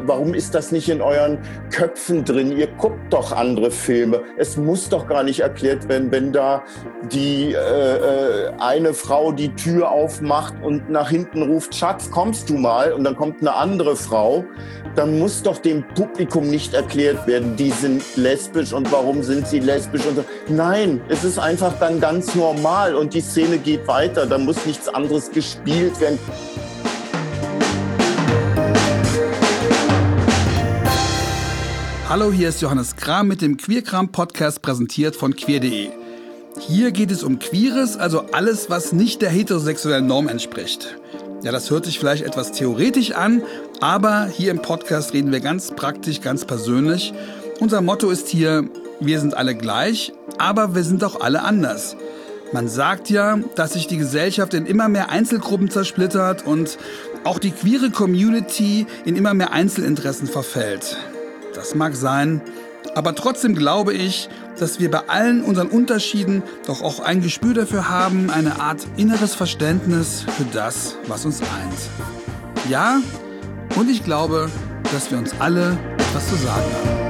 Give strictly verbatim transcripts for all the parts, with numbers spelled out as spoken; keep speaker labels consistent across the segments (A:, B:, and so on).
A: warum ist das nicht in euren Köpfen drin? Ihr guckt doch andere Filme. Es muss doch gar nicht erklärt werden, wenn da die äh, eine Frau die Tür aufmacht und nach hinten ruft, Schatz, kommst du mal? Und dann kommt eine andere Frau. Dann muss doch dem Publikum nicht erklärt werden, die sind lesbisch und warum sind sie lesbisch und so. Nein, es ist einfach dann ganz normal und die Szene geht weiter. Da muss nichts anderes gespielt werden.
B: Hallo, hier ist Johannes Kram mit dem Queerkram-Podcast, präsentiert von queer punkt de. Hier geht es um Queeres, also alles, was nicht der heterosexuellen Norm entspricht. Ja, das hört sich vielleicht etwas theoretisch an, aber hier im Podcast reden wir ganz praktisch, ganz persönlich. Unser Motto ist hier, wir sind alle gleich, aber wir sind auch alle anders. Man sagt ja, dass sich die Gesellschaft in immer mehr Einzelgruppen zersplittert und auch die queere Community in immer mehr Einzelinteressen verfällt. Das mag sein, aber trotzdem glaube ich, dass wir bei allen unseren Unterschieden doch auch ein Gespür dafür haben, eine Art inneres Verständnis für das, was uns eint. Ja, und ich glaube, dass wir uns alle etwas zu sagen haben.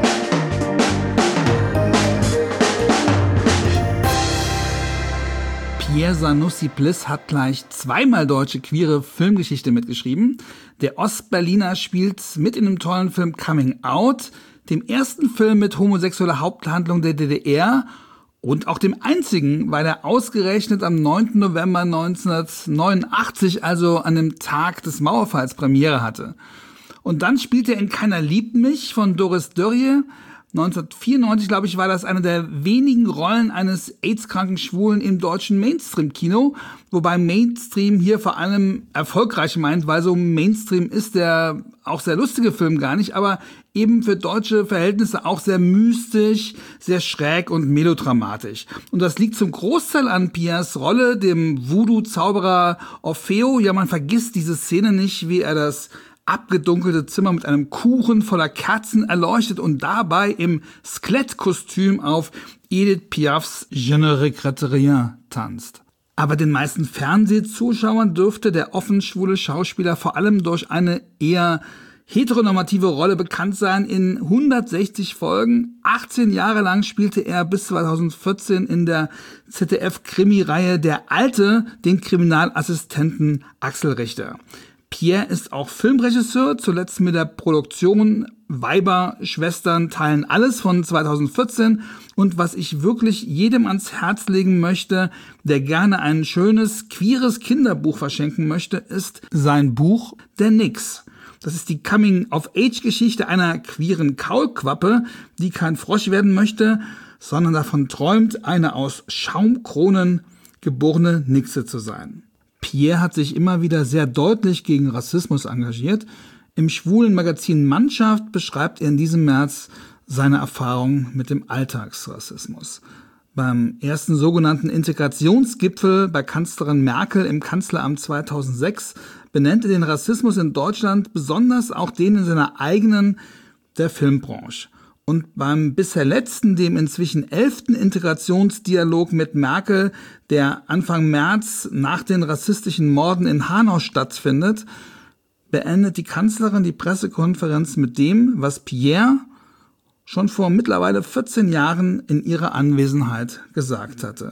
B: Pierre Zanussi-Bliss hat gleich zweimal deutsche queere Filmgeschichte mitgeschrieben. Der Ostberliner spielt mit in dem tollen Film Coming Out, dem ersten Film mit homosexueller Haupthandlung der D D R und auch dem einzigen, weil er ausgerechnet am neunten November neunzehnhundertneunundachtzig, also an dem Tag des Mauerfalls, Premiere hatte. Und dann spielt er in Keiner liebt mich von Doris Dörrie. neunzehnhundertvierundneunzig, glaube ich, war das eine der wenigen Rollen eines AIDS-kranken Schwulen im deutschen Mainstream-Kino, wobei Mainstream hier vor allem erfolgreich meint, weil so Mainstream ist der auch sehr lustige Film gar nicht, aber eben für deutsche Verhältnisse auch sehr mystisch, sehr schräg und melodramatisch. Und das liegt zum Großteil an Pierres Rolle, dem Voodoo-Zauberer Orfeo. Ja, man vergisst diese Szene nicht, wie er das abgedunkelte Zimmer mit einem Kuchen voller Kerzen erleuchtet und dabei im Skelettkostüm auf Edith Piafs Je ne regrette rien tanzt. Aber den meisten Fernsehzuschauern dürfte der offen schwule Schauspieler vor allem durch eine eher heteronormative Rolle bekannt sein. In hundertsechzig Folgen, achtzehn Jahre lang spielte er bis zweitausendvierzehn in der Z D F-Krimi-Reihe Der Alte den Kriminalassistenten Axel Richter. Pierre ist auch Filmregisseur, zuletzt mit der Produktion Weiber, Schwestern teilen alles von zweitausendvierzehn. Und was ich wirklich jedem ans Herz legen möchte, der gerne ein schönes, queeres Kinderbuch verschenken möchte, ist sein Buch Der Nix. Das ist die Coming-of-Age-Geschichte einer queeren Kaulquappe, die kein Frosch werden möchte, sondern davon träumt, eine aus Schaumkronen geborene Nixe zu sein. Pierre hat sich immer wieder sehr deutlich gegen Rassismus engagiert. Im schwulen Magazin Mannschaft beschreibt er in diesem März seine Erfahrung mit dem Alltagsrassismus. Beim ersten sogenannten Integrationsgipfel bei Kanzlerin Merkel im Kanzleramt zweitausendsechs benennt er den Rassismus in Deutschland, besonders auch den in seiner eigenen, der Filmbranche. Und beim bisher letzten, dem inzwischen elften Integrationsdialog mit Merkel, der Anfang März nach den rassistischen Morden in Hanau stattfindet, beendet die Kanzlerin die Pressekonferenz mit dem, was Pierre schon vor mittlerweile vierzehn Jahren in ihrer Anwesenheit gesagt hatte.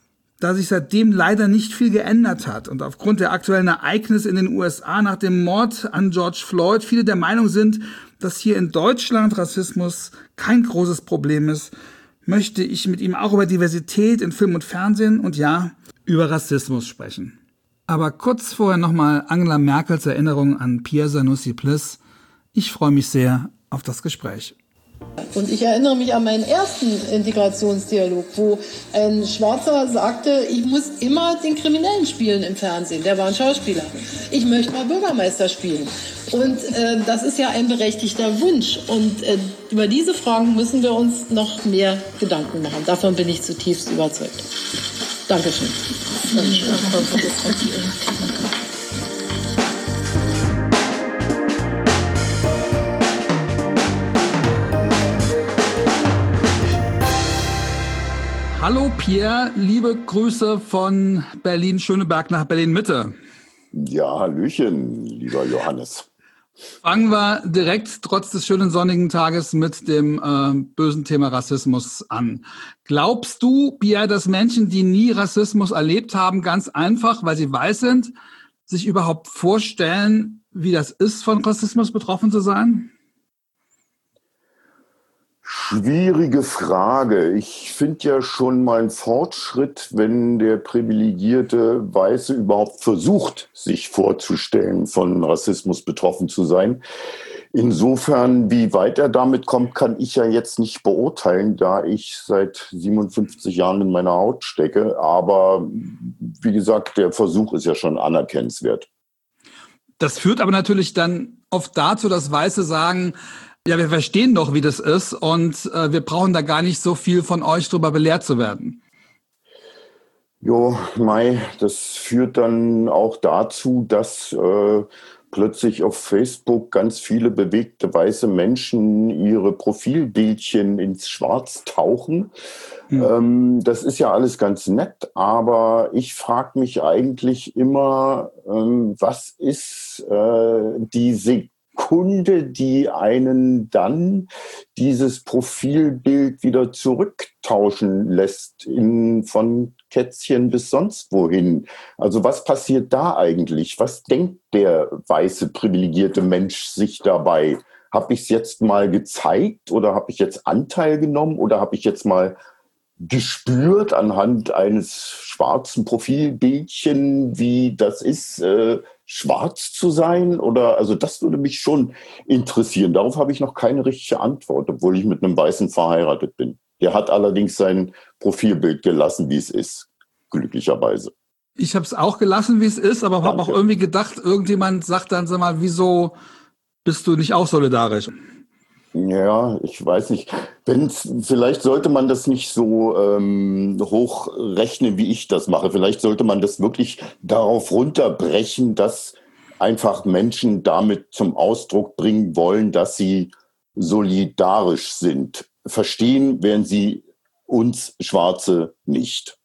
B: Da sich seitdem leider nicht viel geändert hat und aufgrund der aktuellen Ereignisse in den U S A nach dem Mord an George Floyd viele der Meinung sind, dass hier in Deutschland Rassismus kein großes Problem ist, möchte ich mit ihm auch über Diversität in Film und Fernsehen und ja, über Rassismus sprechen. Aber kurz vorher nochmal Angela Merkels Erinnerung an Pierre Zanussi-Bliss. Ich freue mich sehr auf das Gespräch.
C: Und ich erinnere mich an meinen ersten Integrationsdialog, wo ein Schwarzer sagte, ich muss immer den Kriminellen spielen im Fernsehen. Der war ein Schauspieler. Ich möchte mal Bürgermeister spielen. Und äh, das ist ja ein berechtigter Wunsch. Und äh, über diese Fragen müssen wir uns noch mehr Gedanken machen. Davon bin ich zutiefst überzeugt. Dankeschön. Dankeschön.
B: Hallo Pierre, liebe Grüße von Berlin-Schöneberg nach Berlin-Mitte.
A: Ja, Hallöchen, lieber Johannes.
B: Fangen wir direkt trotz des schönen sonnigen Tages mit dem äh, bösen Thema Rassismus an. Glaubst du, Pierre, dass Menschen, die nie Rassismus erlebt haben, ganz einfach, weil sie weiß sind, sich überhaupt vorstellen, wie das ist, von Rassismus betroffen zu sein?
A: Schwierige Frage. Ich finde ja schon mal einen Fortschritt, wenn der privilegierte Weiße überhaupt versucht, sich vorzustellen, von Rassismus betroffen zu sein. Insofern, wie weit er damit kommt, kann ich ja jetzt nicht beurteilen, da ich seit siebenundfünfzig Jahren in meiner Haut stecke. Aber wie gesagt, der Versuch ist ja schon anerkennenswert.
B: Das führt aber natürlich dann oft dazu, dass Weiße sagen, ja, wir verstehen doch, wie das ist und äh, wir brauchen da gar nicht so viel von euch drüber belehrt zu werden.
A: Jo, Mai, das führt dann auch dazu, dass äh, plötzlich auf Facebook ganz viele bewegte weiße Menschen ihre Profilbildchen ins Schwarz tauchen. Hm. Ähm, das ist ja alles ganz nett, aber ich frage mich eigentlich immer, ähm, was ist äh, die Sekunde, Kunde, die einen dann dieses Profilbild wieder zurücktauschen lässt, in, von Kätzchen bis sonst wohin. Also was passiert da eigentlich? Was denkt der weiße, privilegierte Mensch sich dabei? Habe ich es jetzt mal gezeigt oder habe ich jetzt Anteil genommen oder habe ich jetzt mal gespürt anhand eines schwarzen Profilbildchen, wie das ist, äh, schwarz zu sein? Oder, also das würde mich schon interessieren. Darauf habe ich noch keine richtige Antwort, obwohl ich mit einem Weißen verheiratet bin. Der hat allerdings sein Profilbild gelassen, wie es ist, glücklicherweise.
B: Ich habe es auch gelassen, wie es ist, aber habe auch irgendwie gedacht, irgendjemand sagt dann, sag mal, wieso bist du nicht auch solidarisch?
A: Ja, ich weiß nicht. Wenn's, vielleicht sollte man das nicht so ähm, hochrechnen, wie ich das mache. Vielleicht sollte man das wirklich darauf runterbrechen, dass einfach Menschen damit zum Ausdruck bringen wollen, dass sie solidarisch sind. Verstehen werden sie uns Schwarze nicht.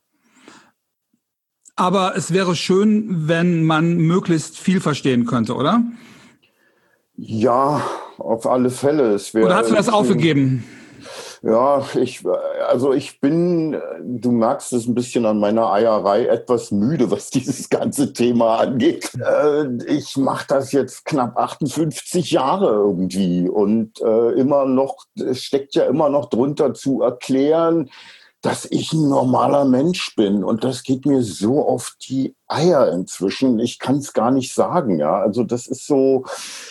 B: Aber es wäre schön, wenn man möglichst viel verstehen könnte, oder?
A: Ja, auf alle Fälle. Es wäre,
B: oder hast du das aufgegeben?
A: Ja, ich, also ich bin, du merkst es ein bisschen an meiner Eierei, etwas müde, was dieses ganze Thema angeht. Ich mache das jetzt knapp achtundfünfzig Jahre irgendwie und immer noch, es steckt ja immer noch drunter zu erklären, dass ich ein normaler Mensch bin. Und das geht mir so auf die Eier inzwischen. Ich kann es gar nicht sagen, ja. Also das ist so...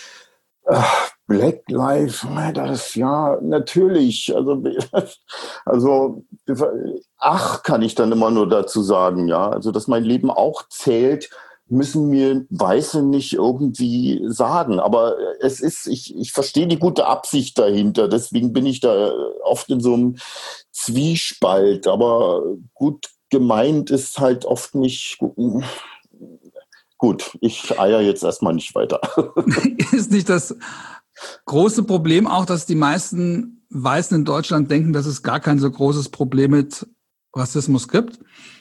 A: Black Lives Matter, ja, natürlich. Also, also, ach, kann ich dann immer nur dazu sagen, ja. Also, dass mein Leben auch zählt, müssen mir Weiße nicht irgendwie sagen. Aber es ist, ich, ich verstehe die gute Absicht dahinter. Deswegen bin ich da oft in so einem Zwiespalt. Aber gut gemeint ist halt oft nicht gut. Gut, ich eier jetzt erstmal nicht weiter.
B: Ist nicht das große Problem auch, dass die meisten Weißen in Deutschland denken, dass es gar kein so großes Problem mit Rassismus gibt?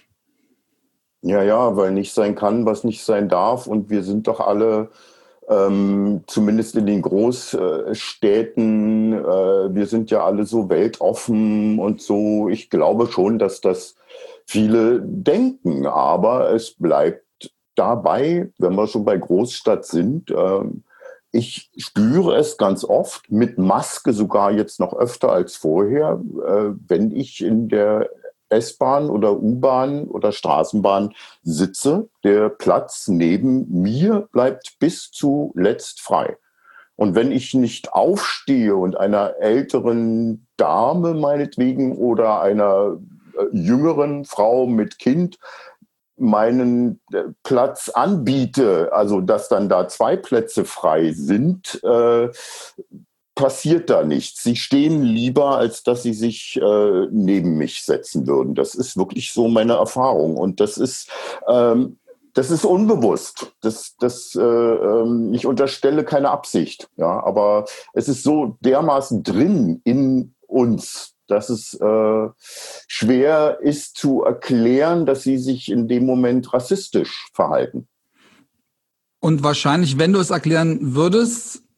A: Ja, ja, weil nicht sein kann, was nicht sein darf. Und wir sind doch alle, ähm, zumindest in den Großstädten, äh, wir sind ja alle so weltoffen und so. Ich glaube schon, dass das viele denken. Aber es bleibt dabei, wenn wir schon bei Großstadt sind, äh, ich spüre es ganz oft, mit Maske sogar jetzt noch öfter als vorher, äh, wenn ich in der S-Bahn oder U-Bahn oder Straßenbahn sitze, der Platz neben mir bleibt bis zuletzt frei. Und wenn ich nicht aufstehe und einer älteren Dame meinetwegen oder einer äh, jüngeren Frau mit Kind meinen Platz anbiete, also dass dann da zwei Plätze frei sind, äh, passiert da nichts. Sie stehen lieber, als dass sie sich äh, neben mich setzen würden. Das ist wirklich so meine Erfahrung. Und das ist, ähm, das ist unbewusst. Das, das, äh, ähm, ich unterstelle keine Absicht. Ja, aber es ist so dermaßen drin in uns, dass es äh, schwer ist zu erklären, dass sie sich in dem Moment rassistisch verhalten.
B: Und wahrscheinlich, wenn du es erklären würdest,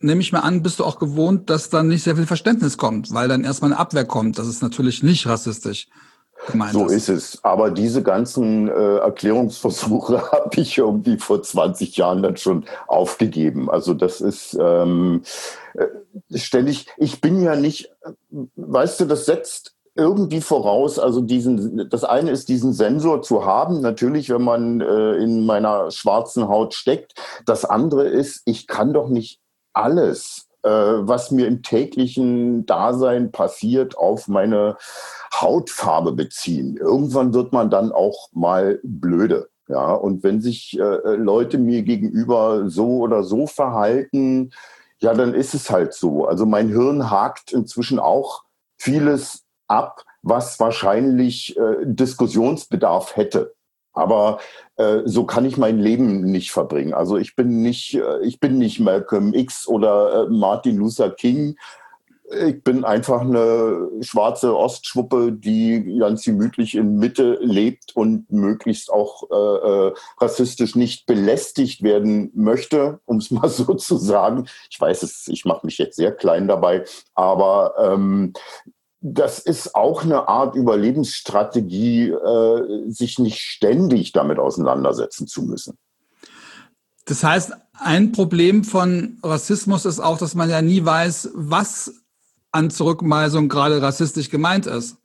B: nehme ich mal an, bist du auch gewohnt, dass dann nicht sehr viel Verständnis kommt, weil dann erstmal eine Abwehr kommt. Das ist natürlich nicht rassistisch gemeint.
A: So ist es. Aber diese ganzen äh, Erklärungsversuche habe ich irgendwie vor zwanzig Jahren dann schon aufgegeben. Also das ist ähm, äh, ständig, ich bin ja nicht, weißt du, das setzt irgendwie voraus, also diesen, das eine ist, diesen Sensor zu haben, natürlich, wenn man äh, in meiner schwarzen Haut steckt. Das andere ist, ich kann doch nicht alles, äh, was mir im täglichen Dasein passiert, auf meine Hautfarbe beziehen. Irgendwann wird man dann auch mal blöde. Ja, und wenn sich äh, Leute mir gegenüber so oder so verhalten, ja, dann ist es halt so. Also mein Hirn hakt inzwischen auch vieles ab, was wahrscheinlich äh, Diskussionsbedarf hätte. Aber äh, so kann ich mein Leben nicht verbringen. Also ich bin nicht, äh, ich bin nicht Malcolm X oder äh, Martin Luther King. Ich bin einfach eine schwarze Ostschwuppe, die ganz gemütlich in Mitte lebt und möglichst auch äh, äh, rassistisch nicht belästigt werden möchte, um es mal so zu sagen. Ich weiß es, ich mache mich jetzt sehr klein dabei, aber ähm, das ist auch eine Art Überlebensstrategie, äh, sich nicht ständig damit auseinandersetzen zu müssen.
B: Das heißt, ein Problem von Rassismus ist auch, dass man ja nie weiß, was an Zurückweisung gerade rassistisch gemeint ist.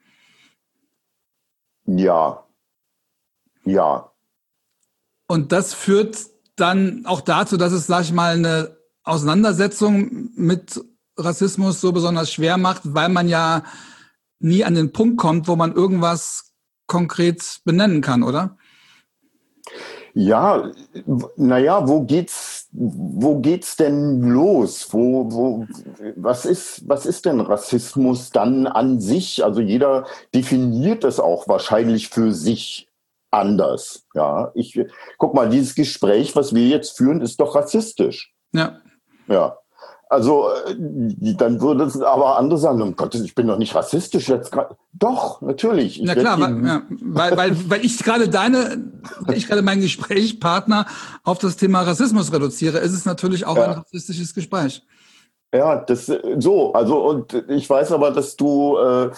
A: Ja. Ja.
B: Und das führt dann auch dazu, dass es, sag ich mal, eine Auseinandersetzung mit Rassismus so besonders schwer macht, weil man ja nie an den Punkt kommt, wo man irgendwas konkret benennen kann, oder?
A: Ja, naja, wo geht's, wo geht's denn los? Wo, wo, was ist, was ist denn Rassismus dann an sich? Also jeder definiert das auch wahrscheinlich für sich anders. Ja, ich, guck mal, dieses Gespräch, was wir jetzt führen, ist doch rassistisch.
B: Ja.
A: Ja. Also, dann würde es aber andere sagen, um Gottes, ich bin doch nicht rassistisch jetzt gerade. Doch, natürlich. Ich
B: Na klar, weil, ja, weil, weil, weil ich gerade deine, weil ich gerade meinen Gesprächspartner auf das Thema Rassismus reduziere, ist es natürlich auch ja. ein rassistisches Gespräch.
A: Ja, das so, also und ich weiß aber, dass du äh,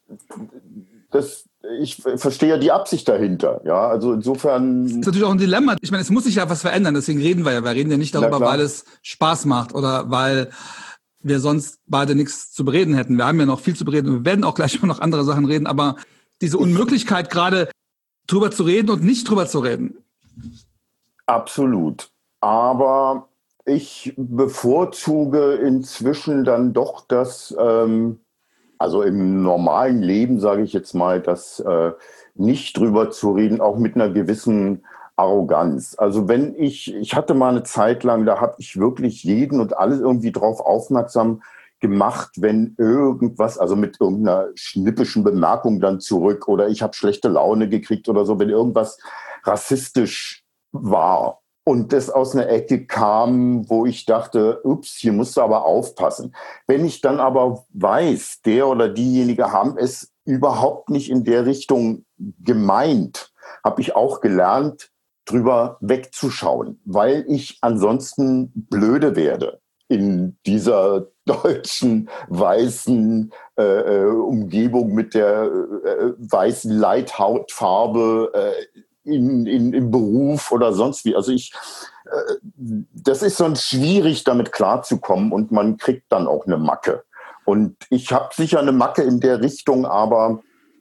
A: das ich verstehe ja die Absicht dahinter, ja, also insofern...
B: Das ist natürlich auch ein Dilemma. Ich meine, es muss sich ja was verändern, deswegen reden wir ja. Wir reden ja nicht darüber, weil es Spaß macht oder weil wir sonst beide nichts zu bereden hätten. Wir haben ja noch viel zu bereden und wir werden auch gleich noch andere Sachen reden, aber diese Unmöglichkeit gerade drüber zu reden und nicht drüber zu reden.
A: Absolut. Aber ich bevorzuge inzwischen dann doch das... Ähm, Also im normalen Leben, sage ich jetzt mal, das äh, nicht drüber zu reden, auch mit einer gewissen Arroganz. Also wenn ich, ich hatte mal eine Zeit lang, da habe ich wirklich jeden und alles irgendwie drauf aufmerksam gemacht, wenn irgendwas, also mit irgendeiner schnippischen Bemerkung dann zurück oder ich habe schlechte Laune gekriegt oder so, wenn irgendwas rassistisch war. Und das aus einer Ecke kam, wo ich dachte, ups, hier musst du aber aufpassen. Wenn ich dann aber weiß, der oder diejenige haben es überhaupt nicht in der Richtung gemeint, habe ich auch gelernt, drüber wegzuschauen, weil ich ansonsten blöde werde in dieser deutschen weißen äh, Umgebung mit der äh, weißen Leithautfarbe, äh, In, in, im Beruf oder sonst wie. Also ich, äh, das ist sonst schwierig, damit klarzukommen und man kriegt dann auch eine Macke. Und ich habe sicher eine Macke in der Richtung, aber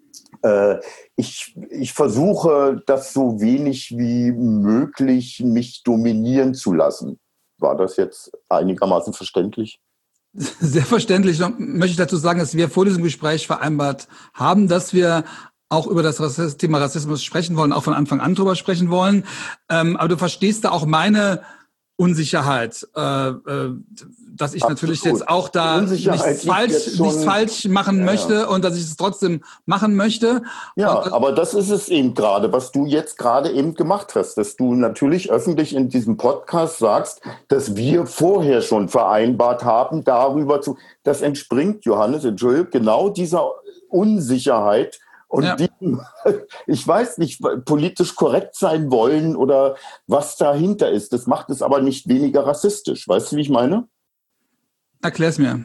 A: äh, ich, ich versuche, das so wenig wie möglich mich dominieren zu lassen. War das jetzt einigermaßen verständlich?
B: Sehr verständlich. Noch möchte ich dazu sagen, dass wir vor diesem Gespräch vereinbart haben, dass wir auch über das Rassismus, Thema Rassismus sprechen wollen, auch von Anfang an drüber sprechen wollen. Ähm, aber du verstehst da auch meine Unsicherheit, äh, äh, dass ich Absolut. natürlich jetzt auch da nichts falsch, nichts falsch machen ja, möchte ja. und dass ich es trotzdem machen möchte.
A: Ja,
B: und,
A: aber das ist es eben gerade, was du jetzt gerade eben gemacht hast, dass du natürlich öffentlich in diesem Podcast sagst, dass wir vorher schon vereinbart haben, darüber zu, das entspringt, Johannes, Entschuldigung, genau dieser Unsicherheit, und ja. die, ich weiß nicht, politisch korrekt sein wollen oder was dahinter ist. Das macht es aber nicht weniger rassistisch. Weißt du, wie ich meine?
B: Erklär's mir.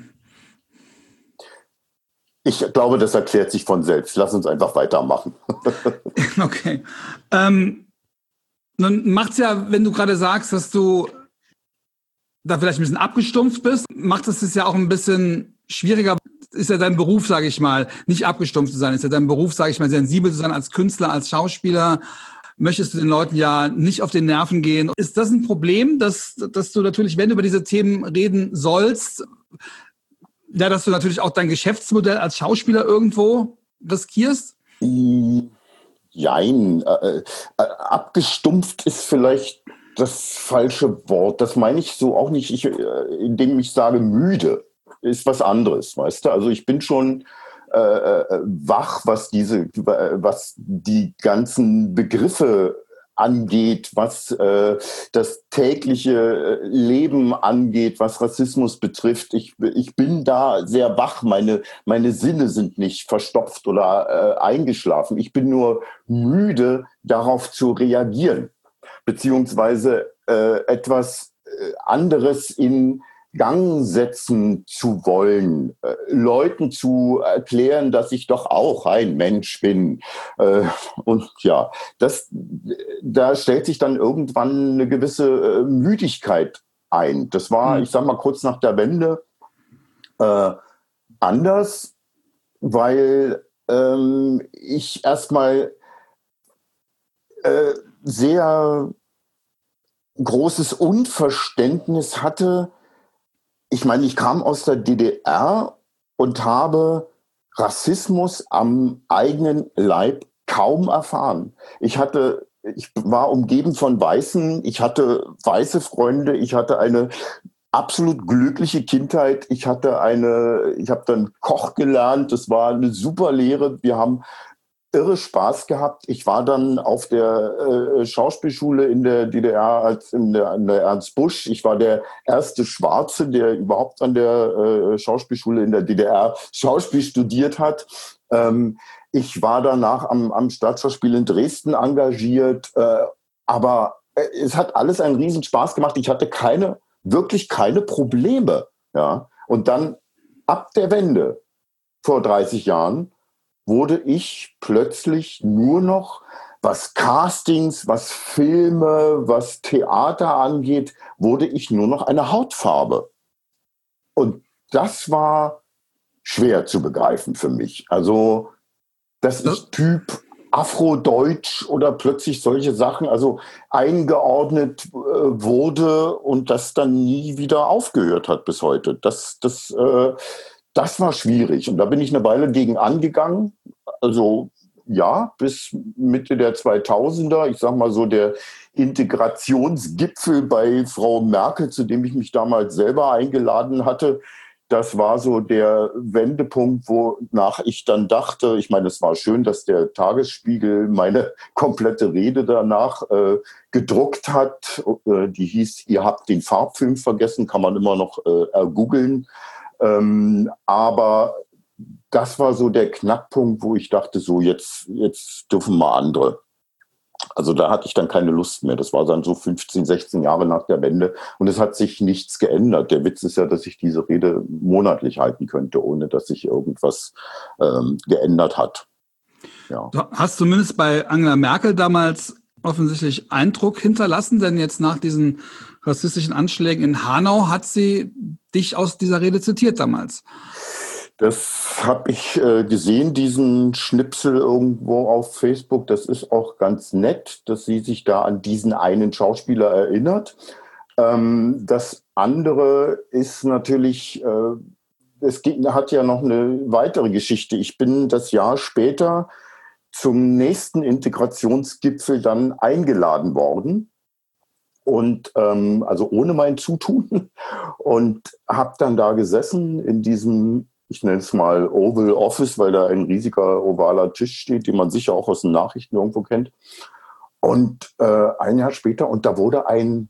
A: Ich glaube, das erklärt sich von selbst. Lass uns einfach weitermachen.
B: Okay. Ähm, nun macht's ja, wenn du gerade sagst, dass du da vielleicht ein bisschen abgestumpft bist, macht es es ja auch ein bisschen schwieriger. Ist ja dein Beruf, sage ich mal, nicht abgestumpft zu sein. Ist ja dein Beruf, sage ich mal, sensibel zu sein als Künstler, als Schauspieler. Möchtest du den Leuten ja nicht auf den Nerven gehen. Ist das ein Problem, dass, dass du natürlich, wenn du über diese Themen reden sollst, ja, dass du natürlich auch dein Geschäftsmodell als Schauspieler irgendwo riskierst?
A: Jein. Äh, äh, abgestumpft ist vielleicht das falsche Wort. Das meine ich so auch nicht, ich, indem ich sage müde. Ist was anderes, weißt du? Also ich bin schon äh, wach, was diese, was die ganzen Begriffe angeht, was äh, das tägliche Leben angeht, was Rassismus betrifft. Ich, ich bin da sehr wach. Meine, meine Sinne sind nicht verstopft oder äh, eingeschlafen. Ich bin nur müde, darauf zu reagieren, beziehungsweise äh, etwas äh, anderes in Gang setzen zu wollen, äh, Leuten zu erklären, dass ich doch auch ein Mensch bin. Äh, und ja, das, da stellt sich dann irgendwann eine gewisse äh, Müdigkeit ein. Das war, mhm. ich sag mal, kurz nach der Wende äh, anders, weil ähm, ich erstmal äh, sehr großes Unverständnis hatte. Ich meine, ich kam aus der D D R und habe Rassismus am eigenen Leib kaum erfahren. Ich hatte, ich war umgeben von Weißen, ich hatte weiße Freunde, ich hatte eine absolut glückliche Kindheit. Ich hatte eine, ich habe dann Koch gelernt, das war eine super Lehre. Wir haben irre Spaß gehabt. Ich war dann auf der äh, Schauspielschule in der D D R als in der, in der Ernst Busch. Ich war der erste Schwarze, der überhaupt an der äh, Schauspielschule in der D D R Schauspiel studiert hat. Ähm, ich war danach am, am Staatsschauspiel in Dresden engagiert. Äh, aber äh, es hat alles einen riesen Spaß gemacht. Ich hatte keine, wirklich keine Probleme. Ja? Und dann ab der Wende vor dreißig Jahren wurde ich plötzlich nur noch, was Castings, was Filme, was Theater angeht, wurde ich nur noch eine Hautfarbe. Und das war schwer zu begreifen für mich. Also, dass ich Typ Afrodeutsch oder plötzlich solche Sachen, also eingeordnet äh, wurde und das dann nie wieder aufgehört hat bis heute. Das, das, äh, Das war schwierig und da bin ich eine Weile gegen angegangen. Also ja, bis Mitte der zweitausender. Ich sag mal so der Integrationsgipfel bei Frau Merkel, zu dem ich mich damals selber eingeladen hatte. Das war so der Wendepunkt, wonach ich dann dachte, ich meine, es war schön, dass der Tagesspiegel meine komplette Rede danach äh, gedruckt hat. Äh, die hieß, ihr habt den Farbfilm vergessen, kann man immer noch äh, ergoogeln. Ähm, aber das war so der Knackpunkt, wo ich dachte, so jetzt, jetzt dürfen mal andere. Also da hatte ich dann keine Lust mehr. Das war dann so fünfzehn, sechzehn Jahre nach der Wende und es hat sich nichts geändert. Der Witz ist ja, dass ich diese Rede monatlich halten könnte, ohne dass sich irgendwas ähm, geändert hat. Ja.
B: Du hast zumindest bei Angela Merkel damals offensichtlich Eindruck hinterlassen, denn jetzt nach diesen rassistischen Anschlägen in Hanau hat sie dich aus dieser Rede zitiert damals.
A: Das habe ich äh, gesehen, diesen Schnipsel irgendwo auf Facebook. Das ist auch ganz nett, dass sie sich da an diesen einen Schauspieler erinnert. Ähm, das andere ist natürlich, äh, es gibt, hat ja noch eine weitere Geschichte. Ich bin das Jahr später zum nächsten Integrationsgipfel dann eingeladen worden. Und ähm, also ohne mein Zutun. Und habe dann da gesessen in diesem, ich nenne es mal Oval Office, weil da ein riesiger ovaler Tisch steht, den man sicher auch aus den Nachrichten irgendwo kennt. Und äh, ein Jahr später, und da wurde ein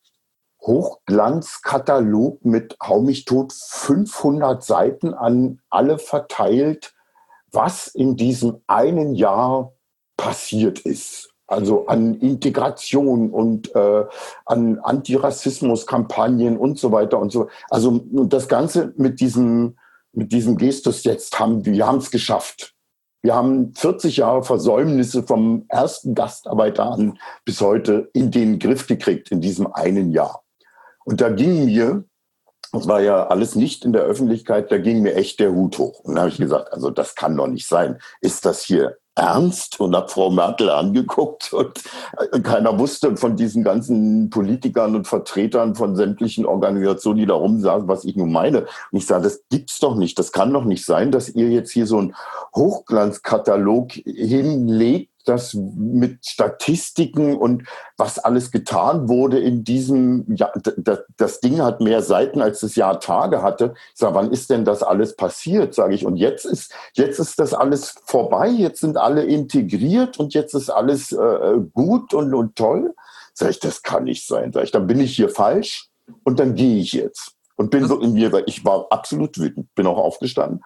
A: Hochglanzkatalog mit hau mich tot fünfhundert Seiten an alle verteilt, was in diesem einen Jahr passiert ist. Also an Integration und äh, an Antirassismuskampagnen und so weiter und so. Also und das Ganze mit diesem mit diesem Gestus jetzt haben wir haben es geschafft. Wir haben vierzig Jahre Versäumnisse vom ersten Gastarbeiter an bis heute in den Griff gekriegt in diesem einen Jahr. Und da ging mir, das war ja alles nicht in der Öffentlichkeit, da ging mir echt der Hut hoch. Und da habe ich gesagt, also das kann doch nicht sein. Ist das hier ernst? Und habe Frau Merkel angeguckt und keiner wusste von diesen ganzen Politikern und Vertretern von sämtlichen Organisationen, die da rumsaßen, was ich nun meine. Und ich sage, das gibt's doch nicht. Das kann doch nicht sein, dass ihr jetzt hier so einen Hochglanzkatalog hinlegt, das mit Statistiken und was alles getan wurde in diesem, ja, das, das Ding hat mehr Seiten, als das Jahr Tage hatte. Ich sage, wann ist denn das alles passiert, sage ich. Und jetzt ist, jetzt ist das alles vorbei, jetzt sind alle integriert und jetzt ist alles äh, gut und, und toll. Sag ich, das kann nicht sein. Sag ich, dann bin ich hier falsch und dann gehe ich jetzt. Und bin so in mir, weil ich war absolut wütend, bin auch aufgestanden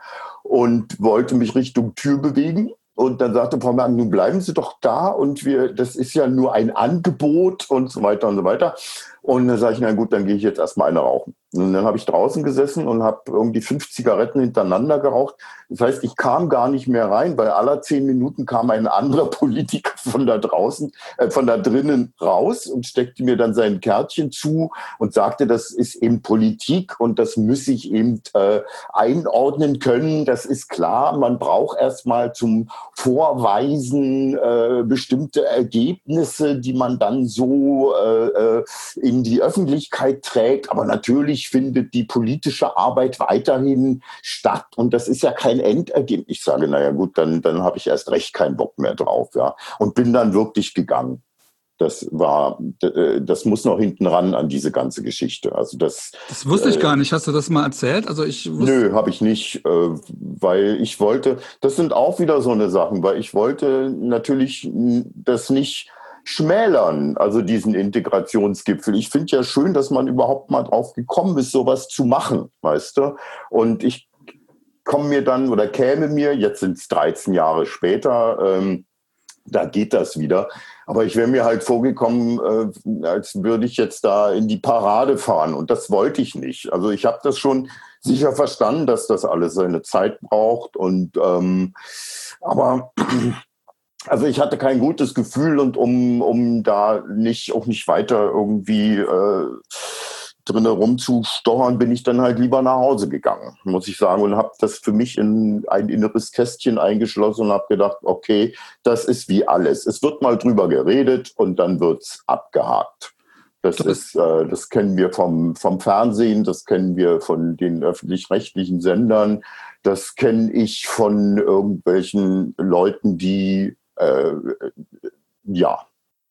A: und wollte mich Richtung Tür bewegen. Und dann sagte Frau Merkel, nun bleiben Sie doch da und wir, das ist ja nur ein Angebot und so weiter und so weiter. Und dann sage ich, na gut, dann gehe ich jetzt erstmal eine rauchen. Und dann habe ich draußen gesessen und habe irgendwie fünf Zigaretten hintereinander geraucht. Das heißt, ich kam gar nicht mehr rein, weil aller zehn Minuten kam ein anderer Politiker von da draußen, äh, von da drinnen raus und steckte mir dann sein Kärtchen zu und sagte, das ist eben Politik und das muss ich eben äh, einordnen können. Das ist klar, man braucht erstmal zum Vorweisen äh, bestimmte Ergebnisse, die man dann so äh, in die Öffentlichkeit trägt. Aber natürlich findet die politische Arbeit weiterhin statt und das ist ja kein Endergebnis. Ich sage, naja gut, dann, dann habe ich erst recht keinen Bock mehr drauf, ja, und bin dann wirklich gegangen. Das war, das muss noch hinten ran an diese ganze Geschichte. Also das.
B: Das wusste ich gar nicht. Hast du das mal erzählt? Also ich wusste
A: Nö, habe ich nicht, weil ich wollte. Das sind auch wieder so eine Sachen, weil ich wollte natürlich das nicht schmälern, also diesen Integrationsgipfel. Ich finde ja schön, dass man überhaupt mal drauf gekommen ist, sowas zu machen, weißt du? Und ich komme mir dann oder käme mir, jetzt sind es dreizehn Jahre später, ähm, da geht das wieder. Aber ich wäre mir halt vorgekommen, äh, als würde ich jetzt da in die Parade fahren. Und das wollte ich nicht. Also ich habe das schon sicher verstanden, dass das alles seine Zeit braucht. Und ähm, aber also ich hatte kein gutes Gefühl und um um da nicht auch nicht weiter irgendwie äh, drin rumzustochern, bin ich dann halt lieber nach Hause gegangen, muss ich sagen, und habe das für mich in ein inneres Kästchen eingeschlossen und habe gedacht, okay, das ist wie alles. Es wird mal drüber geredet und dann wird's abgehakt. Das, das ist, äh, das kennen wir vom vom Fernsehen, das kennen wir von den öffentlich-rechtlichen Sendern, das kenne ich von irgendwelchen Leuten, die äh, ja.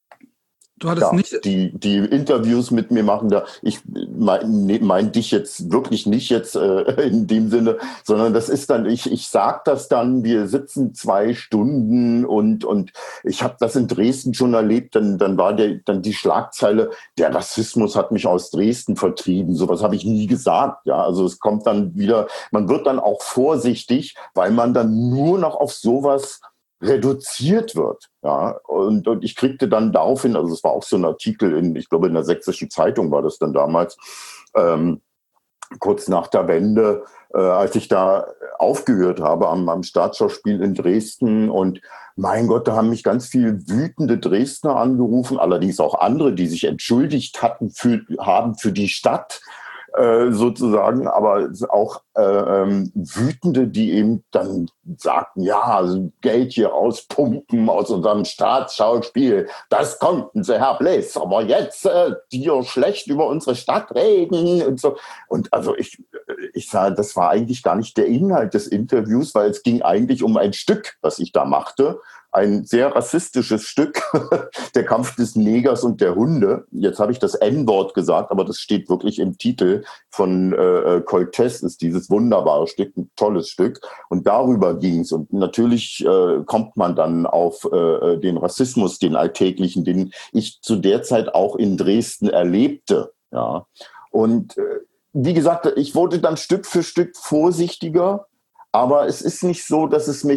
B: Du hattest
A: ja,
B: nicht
A: die die Interviews mit mir machen, da ich meine mein dich jetzt wirklich nicht jetzt äh, in dem Sinne, sondern das ist dann ich ich sag das dann, wir sitzen zwei Stunden und und ich habe das in Dresden schon erlebt, dann dann war der dann die Schlagzeile, der Rassismus hat mich aus Dresden vertrieben, sowas habe ich nie gesagt, ja, also es kommt dann wieder, man wird dann auch vorsichtig, weil man dann nur noch auf sowas reduziert wird, ja, und, und ich kriegte dann daraufhin, also es war auch so ein Artikel in, ich glaube in der Sächsischen Zeitung war das dann damals, ähm, kurz nach der Wende, äh, als ich da aufgehört habe am, am Staatsschauspiel in Dresden und mein Gott, da haben mich ganz viel wütende Dresdner angerufen, allerdings auch andere, die sich entschuldigt hatten für, haben für die Stadt, Äh, sozusagen, aber auch äh, ähm, Wütende, die eben dann sagten, ja, also Geld hier rauspumpen aus unserem Staatsschauspiel, das konnten sie, Herr Bliss, aber jetzt äh, hier schlecht über unsere Stadt reden und so. Und also ich, ich sage, das war eigentlich gar nicht der Inhalt des Interviews, weil es ging eigentlich um ein Stück, was ich da machte. Ein sehr rassistisches Stück, der Kampf des Negers und der Hunde. Jetzt habe ich das En-Wort gesagt, aber das steht wirklich im Titel von äh, Coltes, ist dieses wunderbare Stück, ein tolles Stück. Und darüber ging es. Und natürlich äh, kommt man dann auf äh, den Rassismus, den alltäglichen, den ich zu der Zeit auch in Dresden erlebte. Ja. Und äh, wie gesagt, ich wurde dann Stück für Stück vorsichtiger, aber es ist nicht so, dass es mich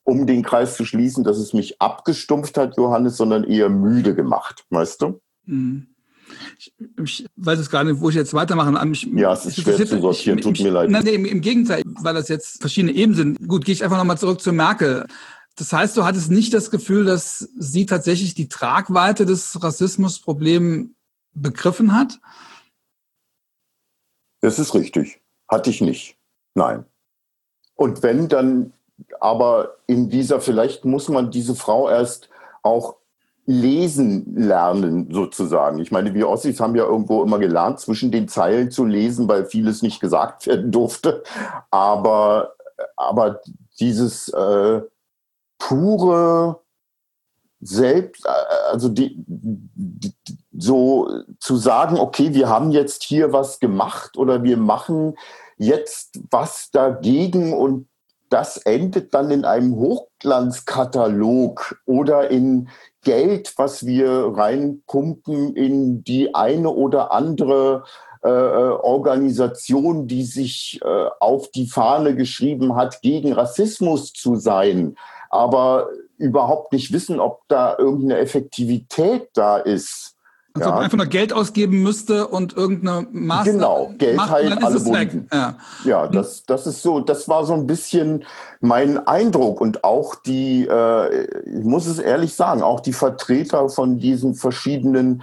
A: um den Kreis zu schließen, dass es mich abgestumpft hat, Johannes, sondern eher müde gemacht, weißt du?
B: Mhm. Ich, ich weiß es gar nicht, wo ich jetzt weitermachen. Ich,
A: ja, es ist schwer zu sortieren,
B: ich,
A: tut
B: ich,
A: mir leid.
B: Nein, nee, im, im Gegenteil, weil das jetzt verschiedene Ebenen sind. Gut, gehe ich einfach nochmal zurück zu Merkel. Das heißt, du hattest nicht das Gefühl, dass sie tatsächlich die Tragweite des Rassismusproblems begriffen hat?
A: Das ist richtig. Hatte ich nicht. Nein. Und wenn, dann aber in dieser, vielleicht muss man diese Frau erst auch lesen lernen, sozusagen. Ich meine, wir Ossis haben ja irgendwo immer gelernt, zwischen den Zeilen zu lesen, weil vieles nicht gesagt werden durfte. Aber, aber dieses äh, pure Selbst, also die, die, so zu sagen, okay, wir haben jetzt hier was gemacht oder wir machen jetzt was dagegen und das endet dann in einem Hochglanzkatalog oder in Geld, was wir reinpumpen in die eine oder andere äh, Organisation, die sich äh, auf die Fahne geschrieben hat, gegen Rassismus zu sein, aber überhaupt nicht wissen, ob da irgendeine Effektivität da ist.
B: Also
A: ja.
B: ob man einfach nur Geld ausgeben müsste und irgendeine Maßnahme
A: Genau, Geld
B: macht,
A: heilt alle
B: Wunden.
A: Ja, ja das, das ist so, das war so ein bisschen mein Eindruck und auch die, äh, ich muss es ehrlich sagen, auch die Vertreter von diesen verschiedenen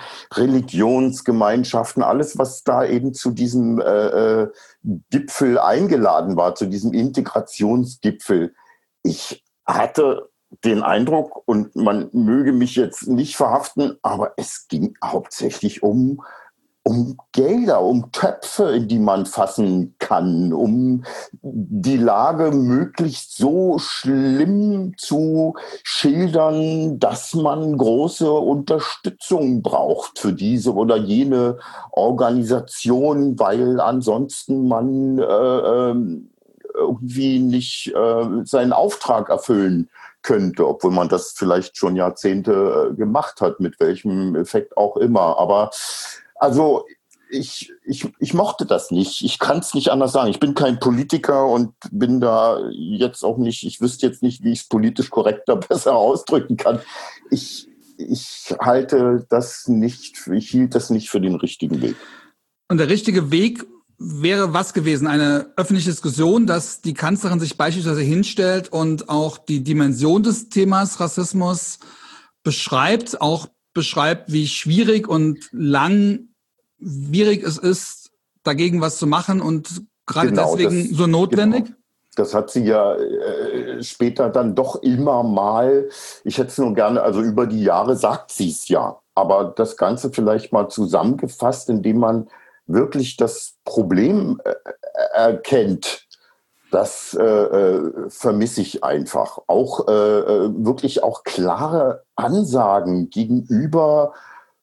A: Religionsgemeinschaften, alles, was da eben zu diesem äh, Gipfel eingeladen war, zu diesem Integrationsgipfel. Ich hatte den Eindruck, und man möge mich jetzt nicht verhaften, aber es ging hauptsächlich um, um Gelder, um Töpfe, in die man fassen kann, um die Lage möglichst so schlimm zu schildern, dass man große Unterstützung braucht für diese oder jene Organisation, weil ansonsten man äh, irgendwie nicht äh, seinen Auftrag erfüllen könnte, obwohl man das vielleicht schon Jahrzehnte äh, gemacht hat, mit welchem Effekt auch immer. Aber also ich, ich, ich mochte das nicht. Ich kann es nicht anders sagen. Ich bin kein Politiker und bin da jetzt auch nicht, ich wüsste jetzt nicht, wie ich es politisch korrekter besser ausdrücken kann. Ich, ich halte das nicht, ich hielt das nicht für den richtigen Weg.
B: Und der richtige Weg wäre was gewesen? Eine öffentliche Diskussion, dass die Kanzlerin sich beispielsweise hinstellt und auch die Dimension des Themas Rassismus beschreibt, auch beschreibt, wie schwierig und langwierig es ist, dagegen was zu machen und gerade genau, deswegen das, so notwendig?
A: Genau. Das hat sie ja äh, später dann doch immer mal, ich hätte es nur gerne, also über die Jahre sagt sie es ja, aber das Ganze vielleicht mal zusammengefasst, indem man wirklich das Problem äh, erkennt, das äh, vermisse ich einfach. Auch äh, wirklich auch klare Ansagen gegenüber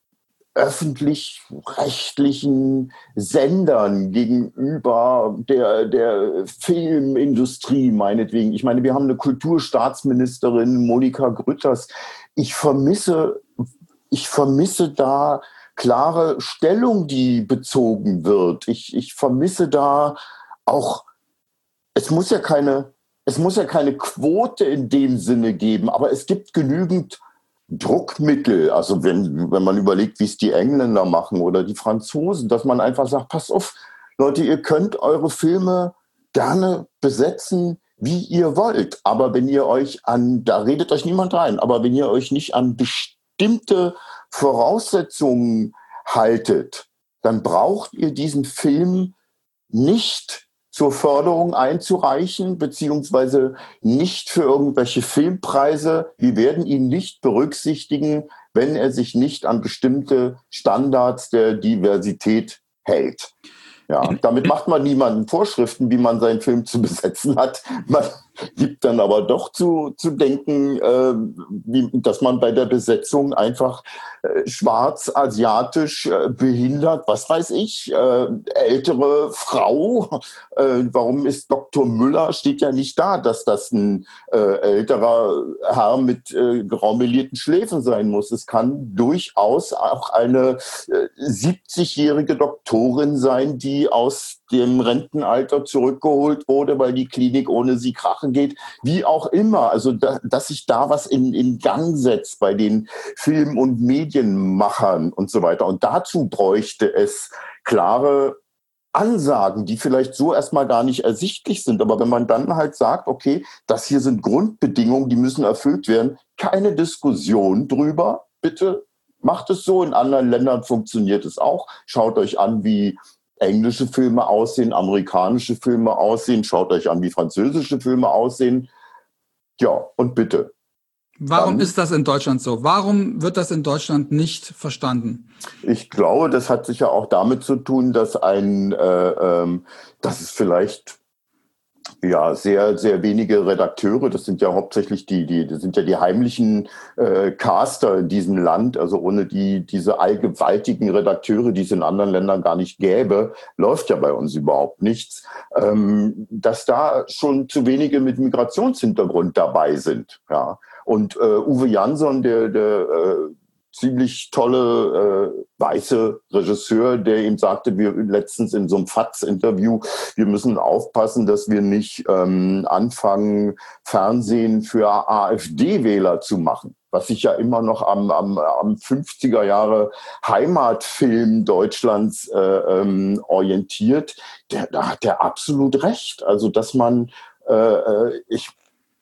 A: öffentlich-rechtlichen Sendern, gegenüber der, der Filmindustrie meinetwegen. Ich meine, wir haben eine Kulturstaatsministerin, Monika Grütters. Ich vermisse, ich vermisse da klare Stellung, die bezogen wird. Ich, ich vermisse da auch, es muss ja keine, es muss ja keine Quote in dem Sinne geben, aber es gibt genügend Druckmittel. Also wenn, wenn man überlegt, wie es die Engländer machen oder die Franzosen, dass man einfach sagt, pass auf, Leute, ihr könnt eure Filme gerne besetzen, wie ihr wollt. Aber wenn ihr euch an, da redet euch niemand rein, aber wenn ihr euch nicht an bestimmte Voraussetzungen haltet, dann braucht ihr diesen Film nicht zur Förderung einzureichen, beziehungsweise nicht für irgendwelche Filmpreise. Wir werden ihn nicht berücksichtigen, wenn er sich nicht an bestimmte Standards der Diversität hält. Ja, damit macht man niemanden Vorschriften, wie man seinen Film zu besetzen hat. Man gibt dann aber doch zu, zu denken, äh, wie, dass man bei der Besetzung einfach äh, schwarz, asiatisch, äh, behindert, was weiß ich, äh, ältere Frau. Äh, warum ist Doktor Müller, steht ja nicht da, dass das ein äh, älterer Herr mit äh, graumelierten Schläfen sein muss. Es kann durchaus auch eine äh, siebzigjährige Doktorin sein, die aus dem Rentenalter zurückgeholt wurde, weil die Klinik ohne sie krachen geht. Wie auch immer. Also, da, dass sich da was in, in Gang setzt bei den Film- und Medienmachern und so weiter. Und dazu bräuchte es klare Ansagen, die vielleicht so erstmal gar nicht ersichtlich sind. Aber wenn man dann halt sagt, okay, das hier sind Grundbedingungen, die müssen erfüllt werden, keine Diskussion drüber, bitte macht es so. In anderen Ländern funktioniert es auch. Schaut euch an, wie englische Filme aussehen, amerikanische Filme aussehen. Schaut euch an, wie französische Filme aussehen. Ja, und bitte.
B: Warum
A: Dann,
B: ist das in Deutschland so? Warum wird das in Deutschland nicht verstanden?
A: Ich glaube, das hat sicher auch damit zu tun, dass ein, äh, ähm, dass es vielleicht ja sehr, sehr wenige Redakteure, das sind ja hauptsächlich die, die, das sind ja die heimlichen äh, Caster in diesem Land, also ohne die diese allgewaltigen Redakteure, die es in anderen Ländern gar nicht gäbe, läuft ja bei uns überhaupt nichts, ähm, dass da schon zu wenige mit Migrationshintergrund dabei sind, ja. Und äh, Uwe Jansson, der, der äh, ziemlich tolle äh, weiße Regisseur, der ihm sagte, wir letztens in so einem F A Z Interview, wir müssen aufpassen, dass wir nicht ähm, anfangen, Fernsehen für AfD-Wähler zu machen, was sich ja immer noch am, am, am fünfziger Jahre Heimatfilm Deutschlands äh, ähm, orientiert. Der, da hat er absolut recht. Also, dass man, äh, ich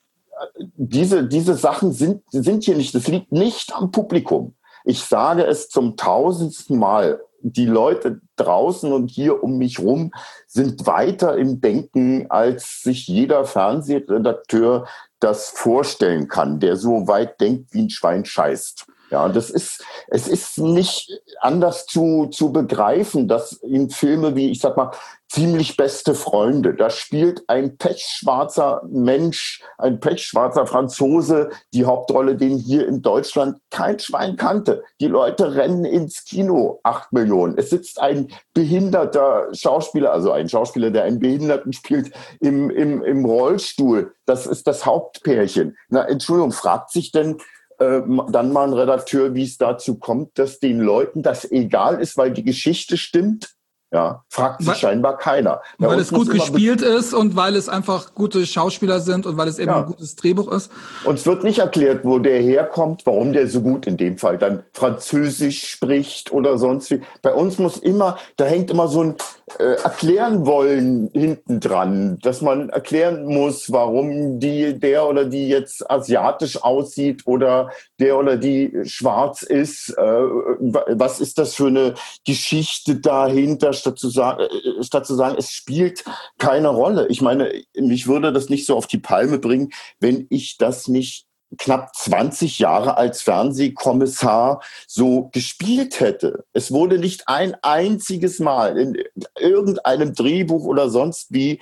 A: Diese, diese Sachen sind, sind hier nicht, das liegt nicht am Publikum. Ich sage es zum tausendsten Mal. Die Leute draußen und hier um mich rum sind weiter im Denken, als sich jeder Fernsehredakteur das vorstellen kann, der so weit denkt, wie ein Schwein scheißt. Ja, das ist, es ist nicht anders zu, zu begreifen, dass in Filme wie, ich sag mal, Ziemlich beste Freunde, da spielt ein pechschwarzer Mensch, ein pechschwarzer Franzose die Hauptrolle, den hier in Deutschland kein Schwein kannte. Die Leute rennen ins Kino, acht Millionen. Es sitzt ein behinderter Schauspieler, also ein Schauspieler, der einen Behinderten spielt, im, im, im Rollstuhl. Das ist das Hauptpärchen. Na, Entschuldigung, fragt sich denn äh, dann mal ein Redakteur, wie es dazu kommt, dass den Leuten das egal ist, weil die Geschichte stimmt? Ja, fragt sich weil, scheinbar keiner.
B: Bei weil es gut gespielt ist und weil es einfach gute Schauspieler sind und weil es eben ja. ein gutes Drehbuch ist.
A: Und es wird nicht erklärt, wo der herkommt, warum der so gut in dem Fall dann Französisch spricht oder sonst wie. Bei uns muss immer, da hängt immer so ein äh, Erklären wollen hinten dran, dass man erklären muss, warum die, der oder die jetzt asiatisch aussieht oder der oder die schwarz ist. Äh, was ist das für eine Geschichte dahinter? Statt zu, sagen, statt zu sagen, es spielt keine Rolle. Ich meine, mich würde das nicht so auf die Palme bringen, wenn ich das nicht knapp zwanzig Jahre als Fernsehkommissar so gespielt hätte. Es wurde nicht ein einziges Mal in irgendeinem Drehbuch oder sonst wie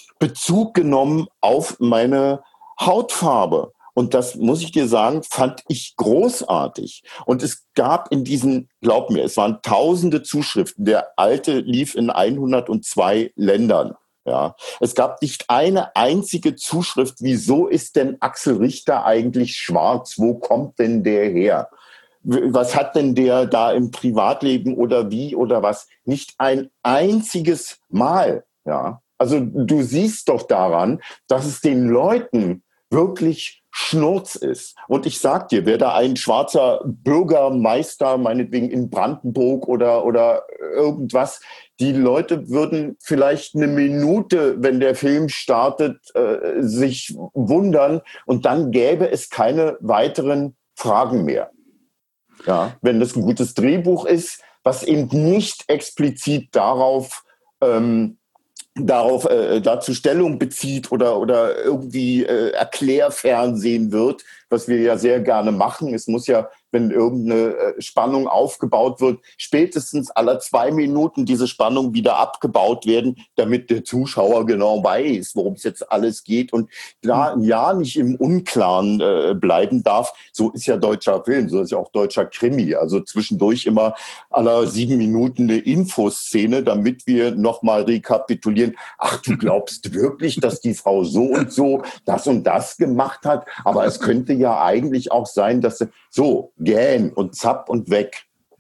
A: Bezug genommen auf meine Hautfarbe. Und das, muss ich dir sagen, fand ich großartig. Und es gab in diesen, glaub mir, es waren tausende Zuschriften. Der alte lief in hundertzwei Ländern. Ja, es gab nicht eine einzige Zuschrift. Wieso ist denn Axel Richter eigentlich schwarz? Wo kommt denn der her? Was hat denn der da im Privatleben oder wie oder was? Nicht ein einziges Mal. Ja, also du siehst doch daran, dass es den Leuten wirklich Schnurz ist. Und ich sag dir, wer da ein schwarzer Bürgermeister, meinetwegen in Brandenburg oder, oder irgendwas, die Leute würden vielleicht eine Minute, wenn der Film startet, äh, sich wundern und dann gäbe es keine weiteren Fragen mehr. Ja, wenn das ein gutes Drehbuch ist, was eben nicht explizit darauf ähm, darauf äh, dazu Stellung bezieht oder oder irgendwie äh, Erklärfernsehen wird, was wir ja sehr gerne machen. Es muss ja, wenn irgendeine äh, Spannung aufgebaut wird, spätestens alle zwei Minuten diese Spannung wieder abgebaut werden, damit der Zuschauer genau weiß, worum es jetzt alles geht und da ja nicht im Unklaren äh, bleiben darf. So ist ja deutscher Film, so ist ja auch deutscher Krimi. Also zwischendurch immer alle sieben Minuten eine Infoszene, damit wir nochmal rekapitulieren. Ach, du glaubst wirklich, dass die Frau so und so das und das gemacht hat? Aber es könnte ja eigentlich auch sein, dass sie so, gähn und zapp und weg.